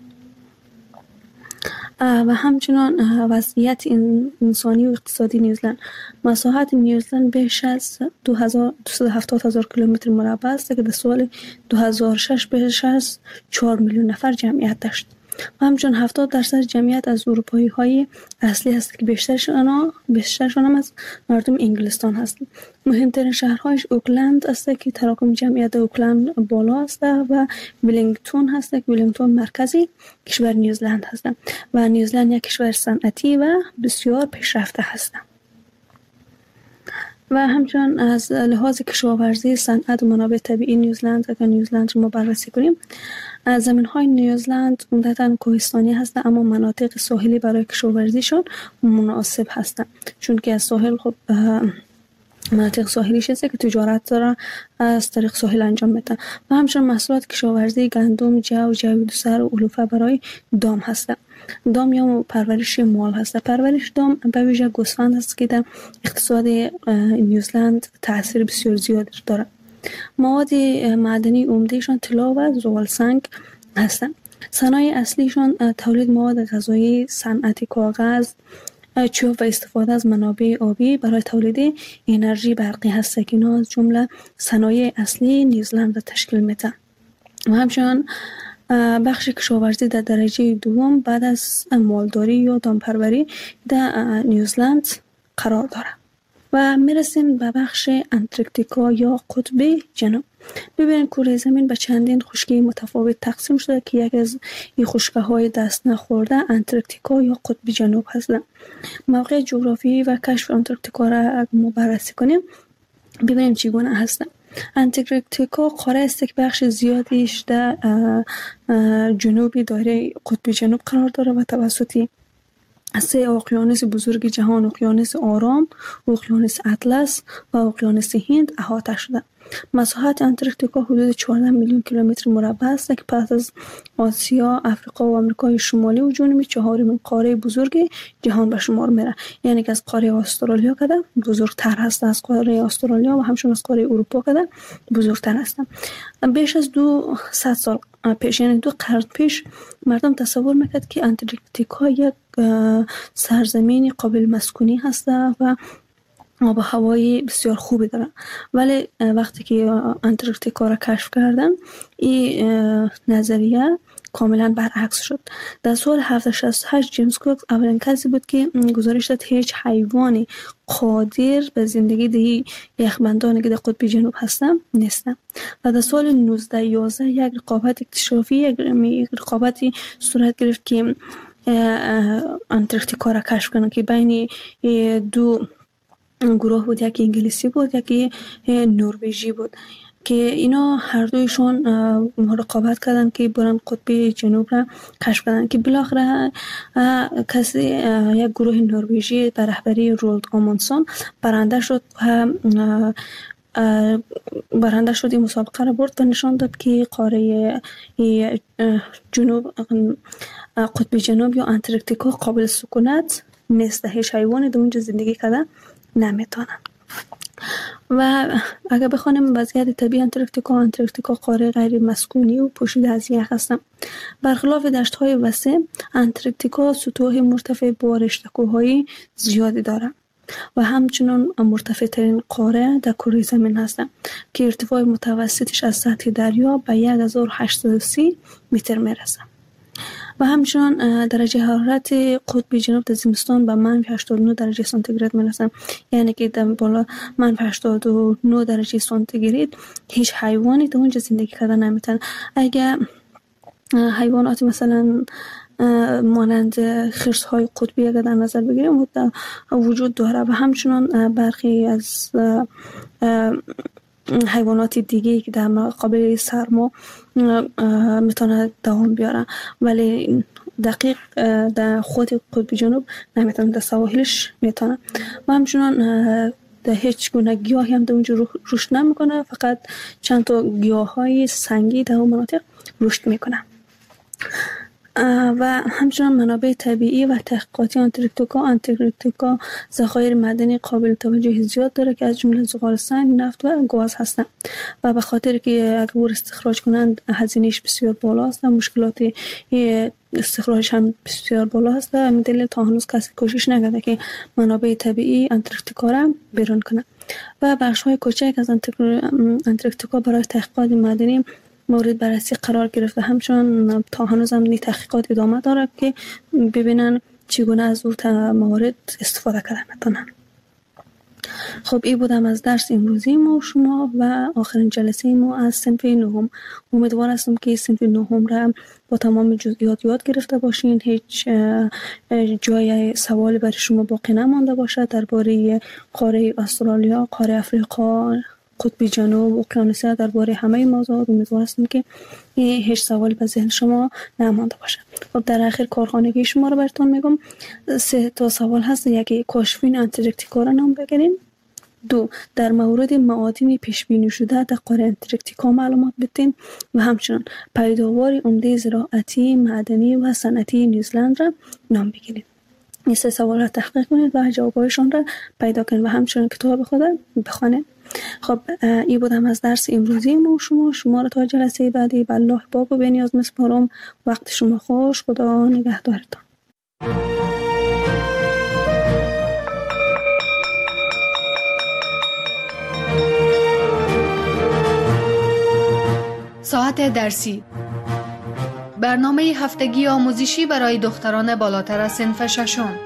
و همچنان وضعیت انسانی و اقتصادی نیوزلند. مساحت نیوزلند بیش از دویست و هفتاد هزار کیلومتر مربع است که در سال دو هزار و شش بیش از چهار میلیون نفر جمعیت داشت. و همچنین هفتاد درصد جمعیت از اروپایی های اصلی هست که بیشترشان بیشترشان هم از مردم انگلستان هستند. مهمترین شهرهایش اوکلند است که تراکم جمعیت اوکلند بالا است و ولینگتون هست که ولینگتون مرکزی کشور نیوزلند هست و نیوزلند یک کشور صنعتی و بسیار پیشرفته هست. و همچنین از لحاظ کشاورزی، صنعت و منابع طبیعی نیوزلند، اگر نیوزلند رو ما بررسی کنیم، زمین های نیوزلند عمدتاً کوهستانی هستند اما مناطق ساحلی برای کشاورزیشان مناسب هستند، چون که از ساحل خب مناطق ساحلی هست که تجارت داره از طریق ساحل انجام میدن. و همچنین محصولات کشاورزی گندم، جو، جویدوسر و علوفه برای دام هستند. دام یا پرورش مال هست. پرورش دام به ویژه گوسفند هست که در اقتصاد نیوزلند تاثیر بسیار زیاد داره. مواد معدنی عمدهشان طلا و زغال سنگ هستند. صنایع اصلیشان تولید مواد غذایی، صنعت کاغذ، چوب و استفاده از منابع آبی برای تولید انرژی برقی هست که اینا از جمله صنایع اصلی نیوزلند را تشکیل میدن. و همچنین بخش کشاورزی در درجه دوم بعد از مالداری یا دامپروری در نیوزلند قرار داره. و میرسیم به بخش انتارکتیکا یا قطب جنوب. ببینید کره زمین به چندین خشکی متفاوت تقسیم شده که یک از این خشکی های دست نخورده انتارکتیکا یا قطب جنوب هستند. موقع جغرافیایی و کشف انتارکتیکا را اگر ما بررسی کنیم ببینیم چگونه هستند. انتارکتیکا قاره است که بخش زیادیش در جنوبی دایره قطب جنوب قرار داره و توسط سه اقیانوس بزرگ جهان، اقیانوس آرام، اقیانوس اطلس و اقیانوس هند احاطه شده. مساحت انتارکتیکا حدود چهارده میلیون کیلومتر مربع است که پس از آسیا، افریقا و آمریکای شمالی و جنوبی چهارمین قاره بزرگ جهان به شمار میره. یعنی که از قاره استرالیا کده بزرگتر هست، از قاره استرالیا و همچنین از قاره اروپا کده بزرگتر هست. بیش از دو صد سال پیش، یعنی دو قرن پیش، مردم تصور میکرد که انتارکتیکا یک سرزمین قابل مسکونی هست و آب و هوایی بسیار خوبی داره. ولی وقتی که انتارکتیکا را کشف کردن این نظریه کاملا برعکس شد. در سال هفتصد و شصت و هشت جیمز کوک اولین کسی بود که گزارش داد هیچ حیوانی قادر به زندگی در یخبندانی که در قطب جنوب هستن نیستن. و در سال نوزده یازده یک رقابت اکتشافی یک رقابتی صورت گرفت که انتارکتیکا را کشف کنن که بین دو گروه بود، یکی انگلیسی بود یکی نروژی بود که اینا هر دویشون رقابت کردن که برن قطب جنوب را کشف کردن که بالاخره کسی یک گروه نروژی به رهبری رولد آموندسن برنده شد و برنده شد. این مسابقه را برد و نشان داد که قاره جنوب قطب جنوب یا انتارکتیکا قابل سکونت نیست، هیچ حیوانی در اونجا زندگی کرده نمیتونه. و اگر بخوانیم وضعیت طبیعی انتارکتیکا، انتارکتیکا قاره غیر مسکونی و پوشیده از یخ هستند. برخلاف دشت‌های وسیع، انتارکتیکا سطوح مرتفع با رشته کوه‌های زیادی داره و همچنین مرتفع ترین قاره در کره زمین هستند که ارتفاع متوسطش از سطح دریا به هزار و هشتصد و سی متر میرسه. و همچنین درجه حرارت قطب جنوب در زمستان به منفی هشتاد و نه درجه سانتیگراد میرسه. یعنی که در بالا منفی هشتاد و نه درجه سانتیگراد هیچ حیوانی در اونجا زندگی کردن نمیتونه. اگر حیوانات مثلا مانند خرس‌های قطبی اگر در نظر بگیریم وجود داره و همچنین برخی از حیوانات دیگه که در مقابل سرما میتونه دوام بیاره، ولی دقیق در خود قطب جنوب نمیتونه، در سواحلش میتونه. و همچنان در هیچ گونه گیاهی هم در اونجا رشد نمیکنه، فقط چند تا گیاه های سنگی در اون مناطق رشد میکنه. و همچنان منابع طبیعی و تحقیقاتی آنتارکتیکا آنتارکتیکا ذخایر معدنی قابل توجه زیاد داره که از جمله زغال سنگ، نفت و گاز هستند و به خاطر که اگر استخراج کنند هزینهش بسیار بالا است و مشکلات استخراج هم بسیار بالا است. و همین دلیل تا هنوز کسی کوشش نکرده که منابع طبیعی آنتارکتیکا را بیرون کنه. و بخش های کوچک از آنتارکتیکا برای تحقیقات معدنی مورد بررسی قرار گرفته. همچنان تا هنوز هم تحقیقات ادامه داره که ببینن چگونه از اون موارد استفاده کردن میتونن. خب این بودم از درس امروزی ما شما و آخرین جلسه ما از صنف نهم. امیدوار هستم که صنف نهم را با تمام جزئیات یاد گرفته باشین، هیچ جای سوالی برای شما باقی نمانده باشه درباره قاره استرالیا، قاره افریقا، قطب جنوب، اقیانوسیا، درباره همه موضوعات. امیدوار هستم که هیچ سوالی به ذهن شما نمانده باشه. خب در آخر کارخانگی شما رو براتون میگم. سه تا سوال هست. یکی کاشفین آنتارکتیکا را نام بگیرین. دو، در مورد معادن پیش بینی شده در قاره آنتارکتیکا معلومات بدین. و همچنین پیداوار عمده زراعتی، معدنی و صنعتی نیوزلند را نام بگیرین. این سه سوال را تحقیق کنید و جوابایشان را پیدا کنید و همچنین کتاب خود بخوانید. خب این بودم از درس امروزی ما شما شما را تا جلسه بعدی به الله پاک و بی‌نیاز میسپارم. وقت شما خوش. خدا نگهدارتان. ساعت درسی، برنامه هفتگی آموزشی برای دختران بالاتر از صنف ششم.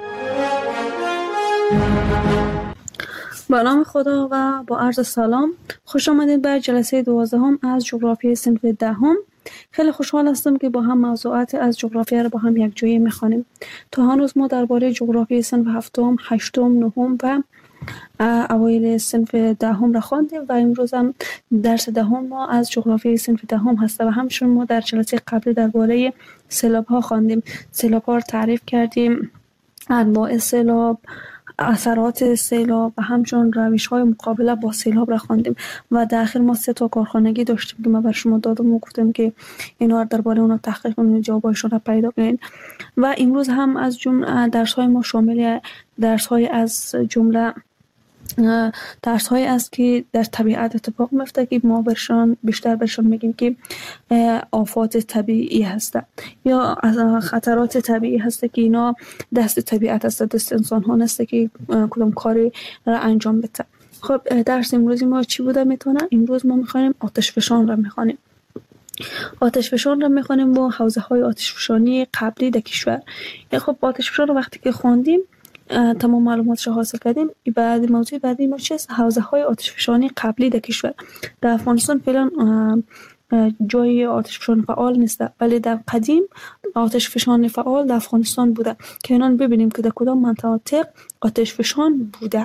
با نام خدا و با عرض سلام، خوش آمدید به جلسه دوازدهم از جغرافی صنف دهم. خیلی خوشحال هستم که با هم موضوعات از جغرافیا را با هم یک جایی میخوانیم. تا هنوز ما درباره جغرافی صنف هفتم، هشتم، نهم و اوایل صنف دهم را خواندیم و امروز هم درس دهم ما از جغرافی صنف دهم هست. و همچنین ما در جلسه قبلی درباره سیلاب ها خواندیم. سیلاب ها را تعریف کردیم، انواع سیلاب، اثرات سیلاب و همچنین روش های مقابله با سیلاب را خواندیم. و در آخر ما سه تا کارخانگی داشتیم که ما بر شما دادم و گفتم که اینا درباره اونا تحقیق کنید، جوابایشون را پیدا کنید. و امروز هم از جمله درس های ما شامل درس های از جمله درس های است که در طبیعت اتفاق میفته که ما برشان بیشتر برشان میگیم که آفات طبیعی هسته یا خطرات طبیعی هسته که اینا دست طبیعت هسته، دست انسان ها نسته که کدام کاری را انجام بده. خب درس امروزی ما چی بوده میتونه؟ امروز ما میخوانیم آتش فشان را میخوانیم. آتش فشان را میخوانیم با حوزه های آتش فشانی قبلی در کشور. خب آتش فشان رو وقتی که خواندیم تمام معلوماتش رو حاصل کردیم. بعد موضوع بعدی ما چیست؟ حوزه های آتش فشانی قبلی در کشور. در افغانستان فعلا جای آتش فشان فعال نیست، ولی در قدیم آتش فشان فعال در افغانستان بوده که اینان ببینیم که در کدام مناطق آتش فشان بوده.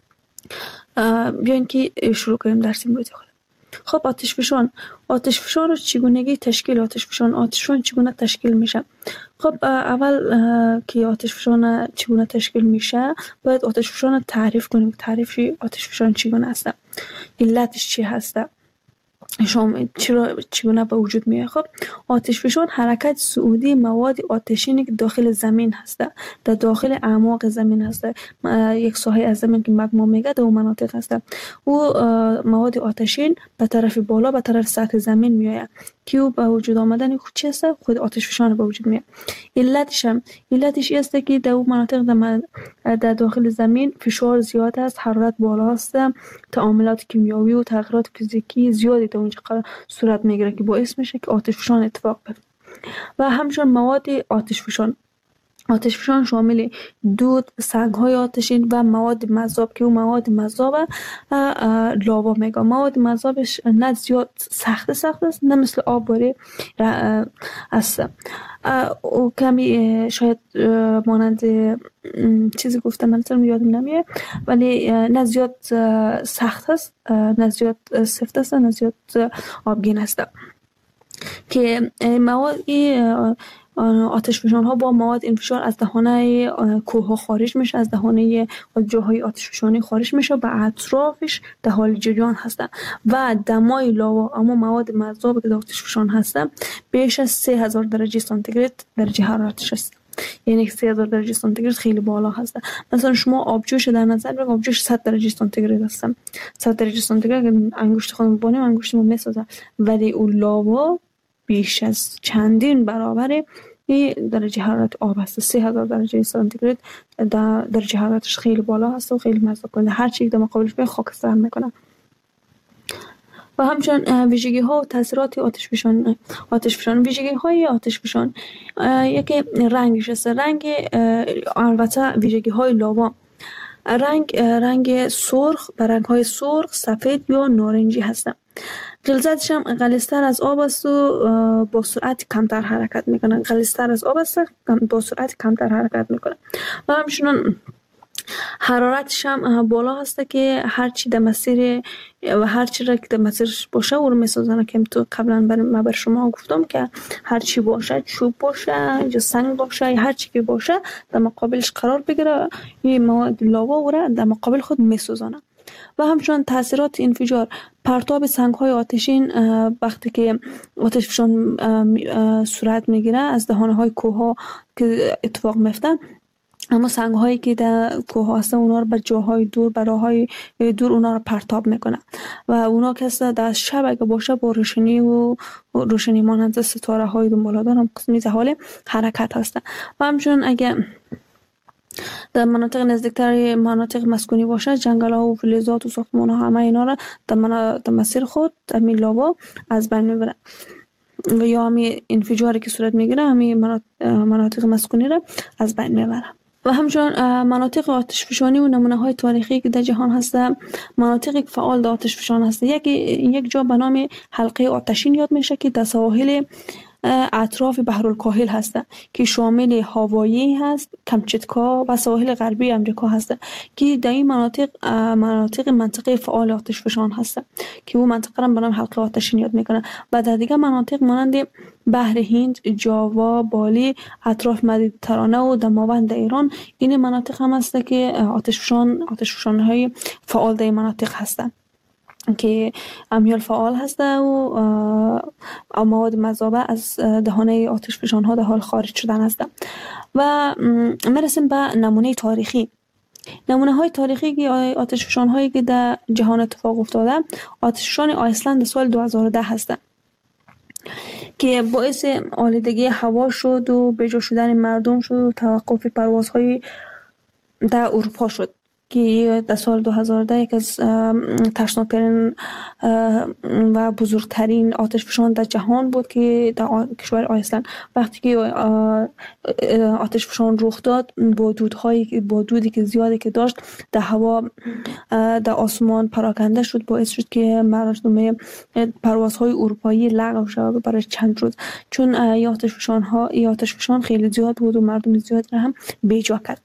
بیاین که شروع کنیم درس امروزی خود. خب آتش فشان آتش فشان رو چگونگی تشکیل آتش فشان آتش فشان چگونه تشکیل میشه؟ خب اول که آتش فشان چگونه تشکیل میشه باید آتش فشان رو تعریف کنیم. تعریف آتش فشان چگونه است، علتش چی هست، شما چرا چگونه به وجود میاد. خب آتش فشان حرکت صعودی مواد آتشینی که داخل زمین هست، در داخل اعماق زمین هست. یک ساحه از زمین که مگما میگه در اون مناطق هست. او مواد آتشین به طرف بالا به طرف سطح زمین میآید که او به وجود آمدن خود چی است؟ خود آتش فشان به وجود میاد. علتش هم علتش است که در اون مناطق در داخل زمین فشار زیاد است، حرارت بالا است، تعاملات کیمیایی و تغییرات فیزیکی زیادی در اونجا صورت میگیره که باعث میشه که آتش فشان اتفاق بیفته. و همچنین مواد آتش فشان آتش فشان شامل دود، سنگ‌های آتشین و مواد مذاب که اون مواد مذاب لاوا میگه. مواد مذابش نه زیاد سخت سخت است، نه مثل آب باره است. او کمی شاید مانند چیزی گفتم من یادم نمیاد، ولی نه زیاد سخت است، نه زیاد سفت است، نه زیاد آبگین است. که مواد آتش فشان ها با مواد انفجار از دهانه کوه ها خارج میشه، از دهانه جاهای آتش فشانی خارج میشه، به اطرافش در حال جریان هستن و دمای لاوا اما مواد مذاب که آتش فشان هستن بیش از سه هزار درجه سانتیگراد درجه حرارتش است. یعنی سه هزار درجه سانتیگراد خیلی بالا هست. مثلا شما آبجوش در نظر بگیر، آبجوش صد درجه سانتیگراد است. صد درجه سانتیگراد انگشت خودم بانیم انگشتمو میسازه، ولی اون لاوا بیش از چندین برابر این درجه حرارت آب هست. سه هزار درجه سانتیگراد درجه حرارتش خیلی بالا هست و خیلی مذاب کننده، هر چی که در مقابلش به خاکستر میکنه. و همچنین ویژگی ها و تاثیرات آتش فشان. آتش فشان ویژگی های آتش فشان یکی رنگش است. رنگ البته ویژگی های لاوا، رنگ رنگ سرخ، رنگ های سرخ، سفید یا نارنجی هستند. غلظتش هم غلیظتر از آب است و با سرعت کمتر حرکت میکنه. غلیظتر از آب است، با سرعت کمتر حرکت میکنه. و همچنین حرارتش هم بالا هست که هر چی در مسیر و هر چی را که در مسیرش باشه او رو میسازن. که تو قبلا من بر شما گفتم که هر چی باشه، چوب باشه یا سنگ باشه، هر چی که باشه در مقابلش قرار بگیره، این مواد لاوا او را در مقابل خود میسازن. و همچنین تاثیرات انفجار، پرتاب سنگ‌های آتشین وقتی که آتش فشان صورت میگیره از دهانه‌های کوه‌ها که اتفاق میفته، اما سنگ‌هایی که در کوه هستن اونا رو به جاهای دور، به راه‌های دور اونا رو پرتاب میکنه و اونا که در شب اگه باشه با روشنی و روشنی مانند ستاره‌های دنباله‌دار هم قسمی در حال حرکت هستن. و همچنین اگه در مناطق نزدیکتر مناطق مسکونی باشه، جنگل ها و فلزات و ساختمان ها همه اینا را در مسیر خود همین لاوا از بین میبره و یا همین انفجاری که صورت میگیره همین مناطق مسکونی را از بین میبره. و همچنین مناطق آتش فشانی و نمونه های تاریخی که در جهان هست، مناطقی که فعال در آتش فشان هست، یک یک جا به نام حلقه آتشین یاد میشه که در سواحل اطراف بحرالکاهل هست که شامل هاوایی هست، کامچاتکا و سواحل غربی امریکا هست که در این مناطق مناطق منطقه فعال آتش فشان هست که او منطقه را به نام حلقه آتشین یاد میکنه. و در دیگر مناطق مانند بحر هند، جاوا، بالی، اطراف مدیترانه و دماوند ایران، این مناطق هم هست که آتش فشان آتش فشان های فعال در این مناطق هستند که امیال فعال هسته و مواد مذابه از دهانه آتش فشان ها در حال خارج شدن هستند. و میرسیم به نمونه تاریخی. نمونه های تاریخی که آتش فشان هایی که در جهان اتفاق افتاده، آتش فشان آیسلند سال دو هزار و ده هستند که باعث آلودگی هوا شد و بجا شدن مردم شد و توقف پروازهای در اروپا شد که در سال دو هزار و ده یک از ترسناکترین و بزرگترین آتش فشان در جهان بود که در کشور آیسلند وقتی که آتش فشان رخ داد با دودهایی با دودی که زیادی که داشت در هوا در آسمان پراکنده شد، باعث شد که مردم پروازهای اروپایی لغو شود برای چند روز، چون این آتش فشان ها این آتش فشان خیلی زیاد بود و مردم زیاد را هم بیجا کرد.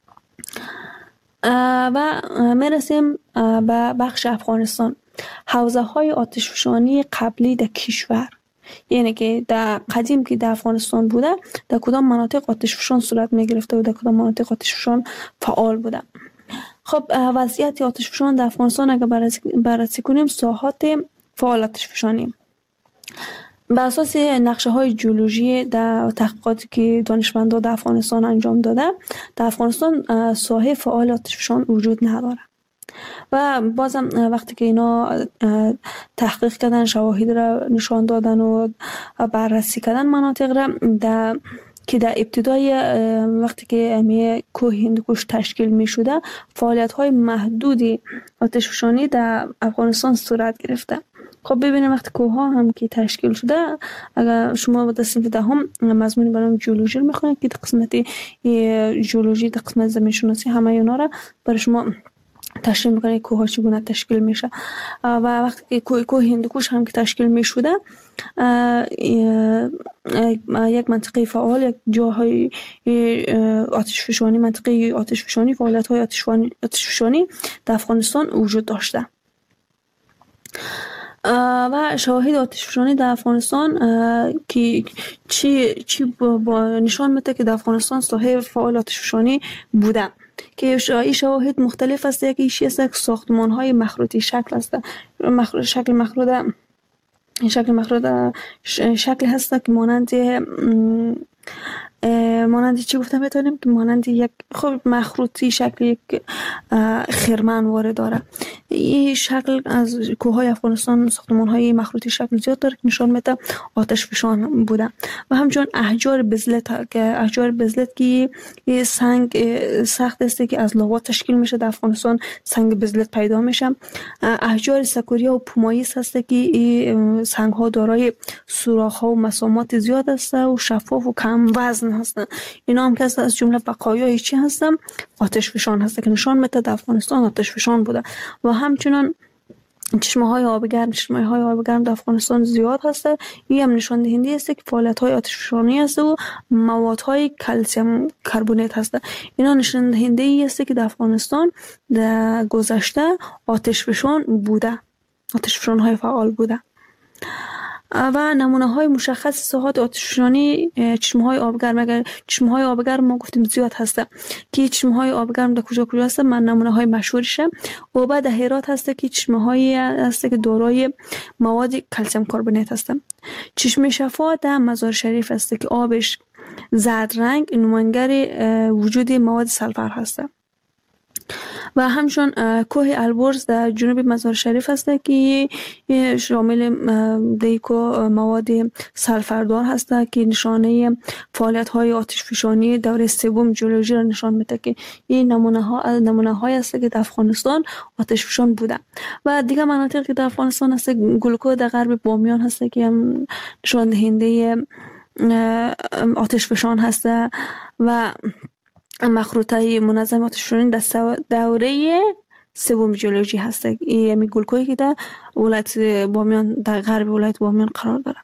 و میرسیم به بخش افغانستان. حوزه های آتش فشانی قبلی در کشور، یعنی که در قدیم که در افغانستان بوده در کدام مناطق آتش فشان صورت می گرفته و در کدام مناطق آتش فشان فعال بوده. خب وضعیت آتش فشان در افغانستان اگر بررسی کنیم، ساحات فعال آتش فشانی بر اساس نقشه های جیولوژی در تحقیقاتی که دانشمندان در افغانستان انجام داده، در افغانستان ساحه فعال آتش فشان وجود نداره. و بازم وقتی که اینا تحقیق کردن، شواهد را نشان دادن و بررسی کردن مناطق را در که در ابتدای وقتی که امی کوه هندوکش تشکیل می شده، فعالیت های محدودی آتش فشانی در افغانستان صورت گرفته خب ببینیم وقتی کوه ها هم که تشکیل شده، اگر شما در صنف دهم مضمون به نام جیولوژی رو میخونید که در قسمت جیولوژی، در قسمت زمین شناسی همه اینا را برای شما تشریح میکنه کوه ها چگونه تشکیل میشه. و وقتی که کوه کوه هندوکوش هم که تشکیل میشده، یک منطقه فعال، یک جاهای آتش فشانی، منطقه آتش فشانی، فعالیت های آتش فشانی در افغانستان وجود داشته. و شواهد آتش فشانی در افغانستان که چی چی با نشان میده که در افغانستان ساحه فعال آتش فشانی بوده، که این شواهد مختلف است. یکی ایشی است ساختمان های مخروطی شکل است، مخروط شکل مخروط شکل مخروط شکل هست که مانند مانند چی گفتم بتونیم که مانند یک خب مخروطی شکل یک خرمن وارد داره. این شکل از کوههای افغانستان ساختمان‌های مخروطی شکل زیاد داره که نشان میده آتش فشان بوده. و همچنین احجار بزلت که احجار بزلت که سنگ سخت است که از لاوا تشکیل میشه، در افغانستان سنگ بزلت پیدا میشه. احجار سکوریا و پومایس هست که این سنگ ها دارای سوراخ ها و مسامات زیاد است و شفاف و کم وزن هستن. اینا هم که از جمله بقایای چی هستن؟ آتش فشان هست که نشان میده در افغانستان آتش فشان بوده. و همچنان چشمه های آب گرم چشمه های آب گرم در افغانستان زیاد هسته. این هم نشان دهنده است که فعالیت های آتش فشانی است و مواد های کلسیم کربونات هسته. اینا نشان دهنده ای است که در افغانستان در گذشته آتش فشان بوده، آتش فشان های فعال بوده. و نمونه های مشخص ساحات آتش فشانی چشمه های آبگرم، اگر چشمه های آبگرم ما گفتیم زیاد هسته که چشمه های آبگرم در کجا کجا هست، من نمونه های مشهورشه. و بعد هرات هسته که چشمه های هسته که دارای مواد کلسیم کربونات هسته. چشمه شفا در مزار شریف هسته که آبش زرد رنگ نمایانگر وجود مواد سلفر هسته. و همچنین کوه البرز در جنوب مزار شریف هست که شامل دیکو مواد سلفردار هست که نشانه فعالیت های آتش فشانی دوره سوم جیولوژی را نشان میده که این نمونه ها نمونه های است که در افغانستان آتش فشان بوده. و دیگه مناطقی که در افغانستان هست گلکو در غرب بامیان هست که هم نشان دهنده آتش فشان هست. و مخروطه منظم آتش فشانی در دوره سوم جیولوژی هست. این گلکویی که در ولایت بامیان در غرب ولایت بامیان قرار داره.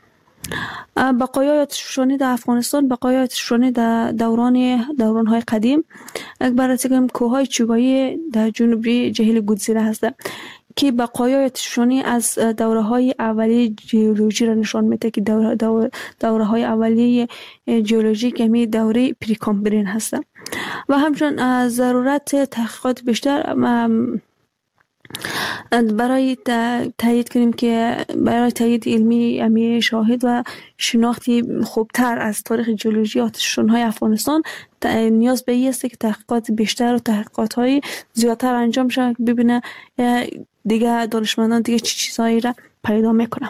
بقایای آتش فشانی در افغانستان، بقایای آتش فشانی در دوران دوران‌های قدیم، برای اینکه کوههای چوبایی در جنوبی جهیل گودزیره هست که بقایای آتش فشانی از دوره‌های اولیه جیولوژی را نشان میده که دوره دور دوره‌های اولیه جیولوژی که می دوره پریکامبرین هست. و همچنین ضرورت تحقیقات بیشتر برای تایید کنیم که برای تایید علمی امی شاهد و شناختی خوبتر از تاریخ جیولوژی آتش فشان‌های افغانستان نیاز به این است که تحقیقات بیشتر و تحقیقات های زیادتر انجام شود که ببینه دیگه دانشمندان دیگه چی چیزایی را پیدا میکنن.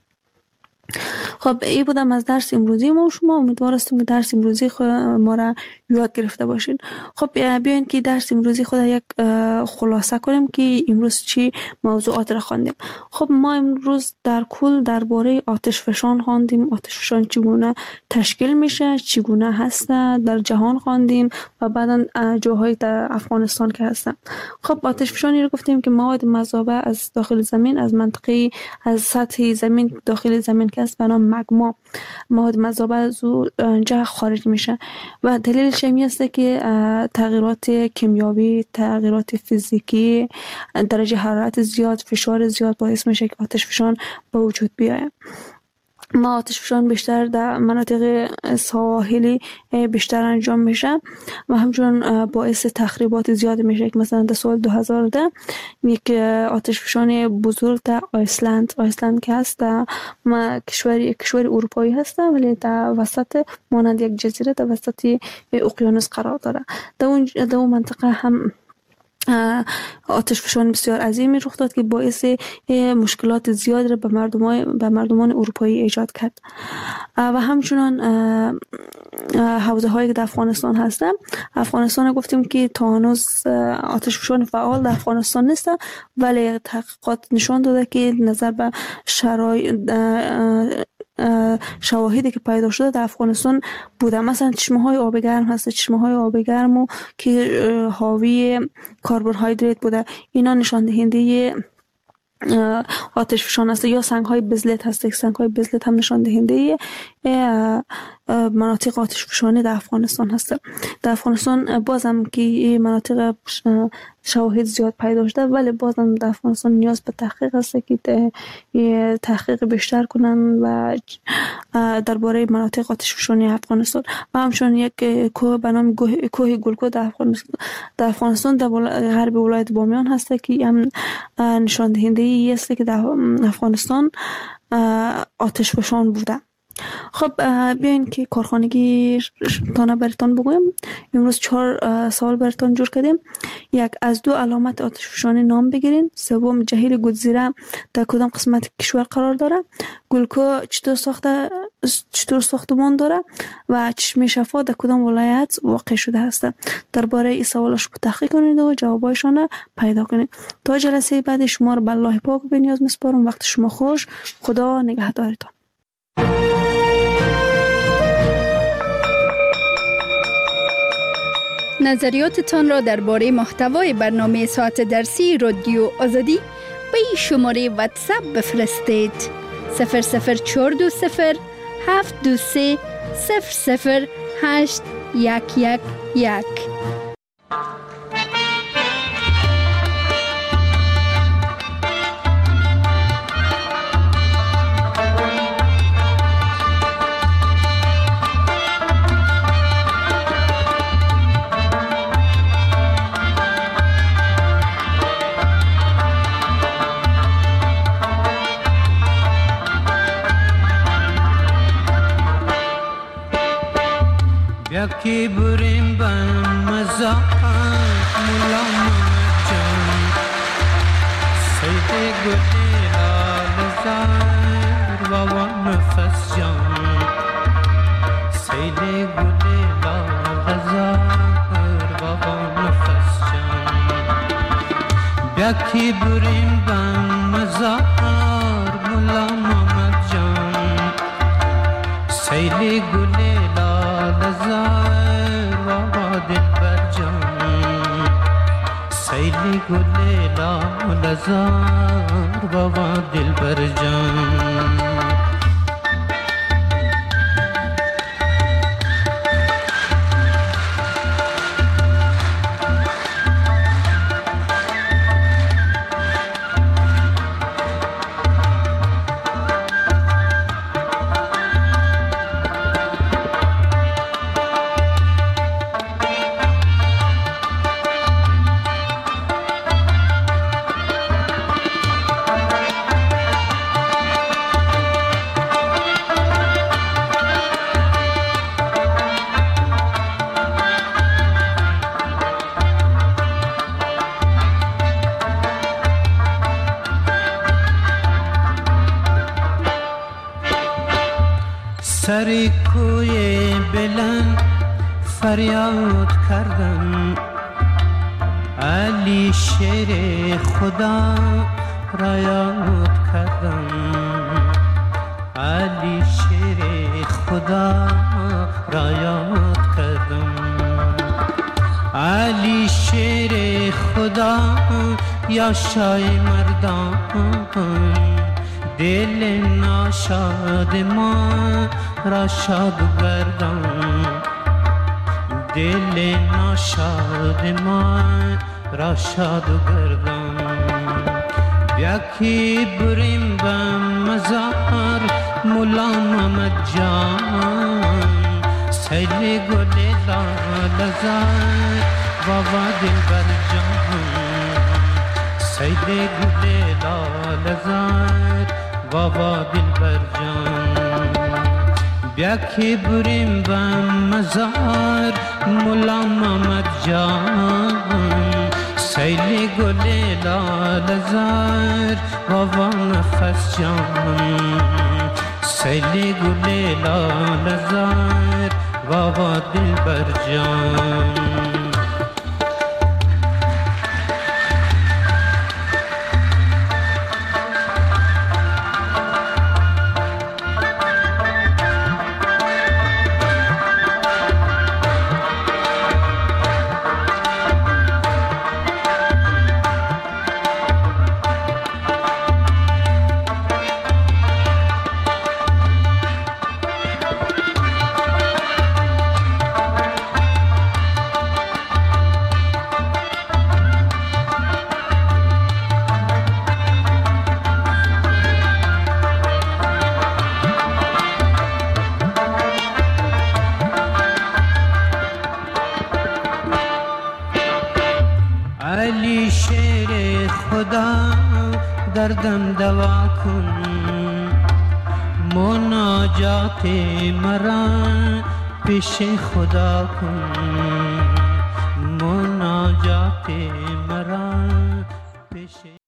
خب این بودم از درس امروزی ما و شما. امیدوار هستم که درس امروزی خود ما را یاد گرفته باشین. خب بیاین که درس امروزی خود یک خلاصه کنیم که امروز چی موضوعات را خواندیم. خب ما امروز در کل درباره آتش فشان خواندیم، آتش فشان چگونه تشکیل میشه، چگونه هست در جهان خواندیم و بعدا جاهای در افغانستان که هستن. خب آتش فشانی رو گفتیم که مواد مذابه از داخل زمین، از منطقه از سطح زمین داخل زمین که است به نام مگما، مواد مذابه از اونجا خارج میشه. و دلیل شمی است که تغییرات کیمیایی، تغییرات فیزیکی، درجه حرارت زیاد، فشار زیاد باعث میشه که آتش فشان به وجود بیاید. ما آتش فشان بیشتر در مناطق ساحلی بیشتر انجام میشه و همچنین باعث تخریبات زیاد میشه که مثلا در سال دو هزار و ده یک آتش فشان بزرگ در آیسلند آیسلند که هست در کشور کشور اروپایی هست ولی در وسط مانند یک جزیره در وسط اقیانوس قرار داره. در اون در اون منطقه هم آتش فشان بسیار عظیمی رخ داد که باعث مشکلات زیاد را به مردمان به مردمان اروپایی ایجاد کرد. و همچنان حوزه هایی که در افغانستان هستن، افغانستان گفتیم که تا هنوز آتش فشان فعال در افغانستان نیست، ولی تحقیقات نشان داده که نظر به شرایط شواهدی که پیدا شده در افغانستان بوده. مثلا چشمه های آب گرم هست، چشمه های آب گرم که حاوی کربوهیدرات بوده، اینا نشان دهنده آتش فشان است. یا سنگ های بزلت هست، سنگ های بزلت هم نشان دهنده مناطق آتش فشانی در افغانستان هست. در افغانستان بازم که مناطق شواهد زیاد پیدا شده، ولی بازم در افغانستان نیاز به تحقیق است که تحقیق بیشتر کنن و درباره مناطق آتش فشانی افغانستان. و همچنین یک کوه به نام کوه گلکو در افغانستان در افغانستان در غرب ولایت بامیان هست که هم نشان دهنده ای است که در افغانستان آتش فشان بوده. خب بیاین که کارخانگی تانه براتون بگویم. امروز چهار سوال براتون جور کردیم. یک، از دو علامت آتش فشانی نام بگیرین. سوم، جهیل گودزیره در کدام قسمت کشور قرار داره؟ گلکو چطور ساخته چطور ساختمان داره و چشمه شفا در کدام ولایت واقع شده است؟ درباره این سوالش تحقیق کنید و جوابایشان پیدا کنید. تا جلسه بعد شما رو به الله پاک به نیاز میسپارم. وقت شما خوش. خدا نگهدارتان. نظریاتتان را درباره محتوای برنامه ساعت درسی رادیو آزادی به این شماره واتساپ بفرستید: صفر صفر چهار دو صفر هفت دو سه صفر صفر هشت یک یک یک. یکی بریم بن مزاق ملام جان سید گلی لال زار و نفس جان سید گلی لال زار و نفس جان. یکی بریم بن مزاق ملام جان سید گلی لزار و دلبر جان سیلی گل لزار و دلبر جان. سری کوی بلند فریاد کردم، علی شیر خدا را یاد کردم، علی شیر خدا را یاد کردم، علی شیر خدا یا شای مردان، دل ناشاد ما را شاد گردان، دل ناشاد ما را شاد گردان. یکی بریم به مزار مولا محمد جان، سیل گل لال زار بابا دلبر جان، سیل گل لال زار بابا دلبر جان. یکی بریم به مزار مولا محمد جان، سیل گل لال زار و نفس جان سیل گل لال زار و دلبر جان علی شیر خدا دردم دوا کن مناجات مرا پیش خدا کن مناجات مرا پیش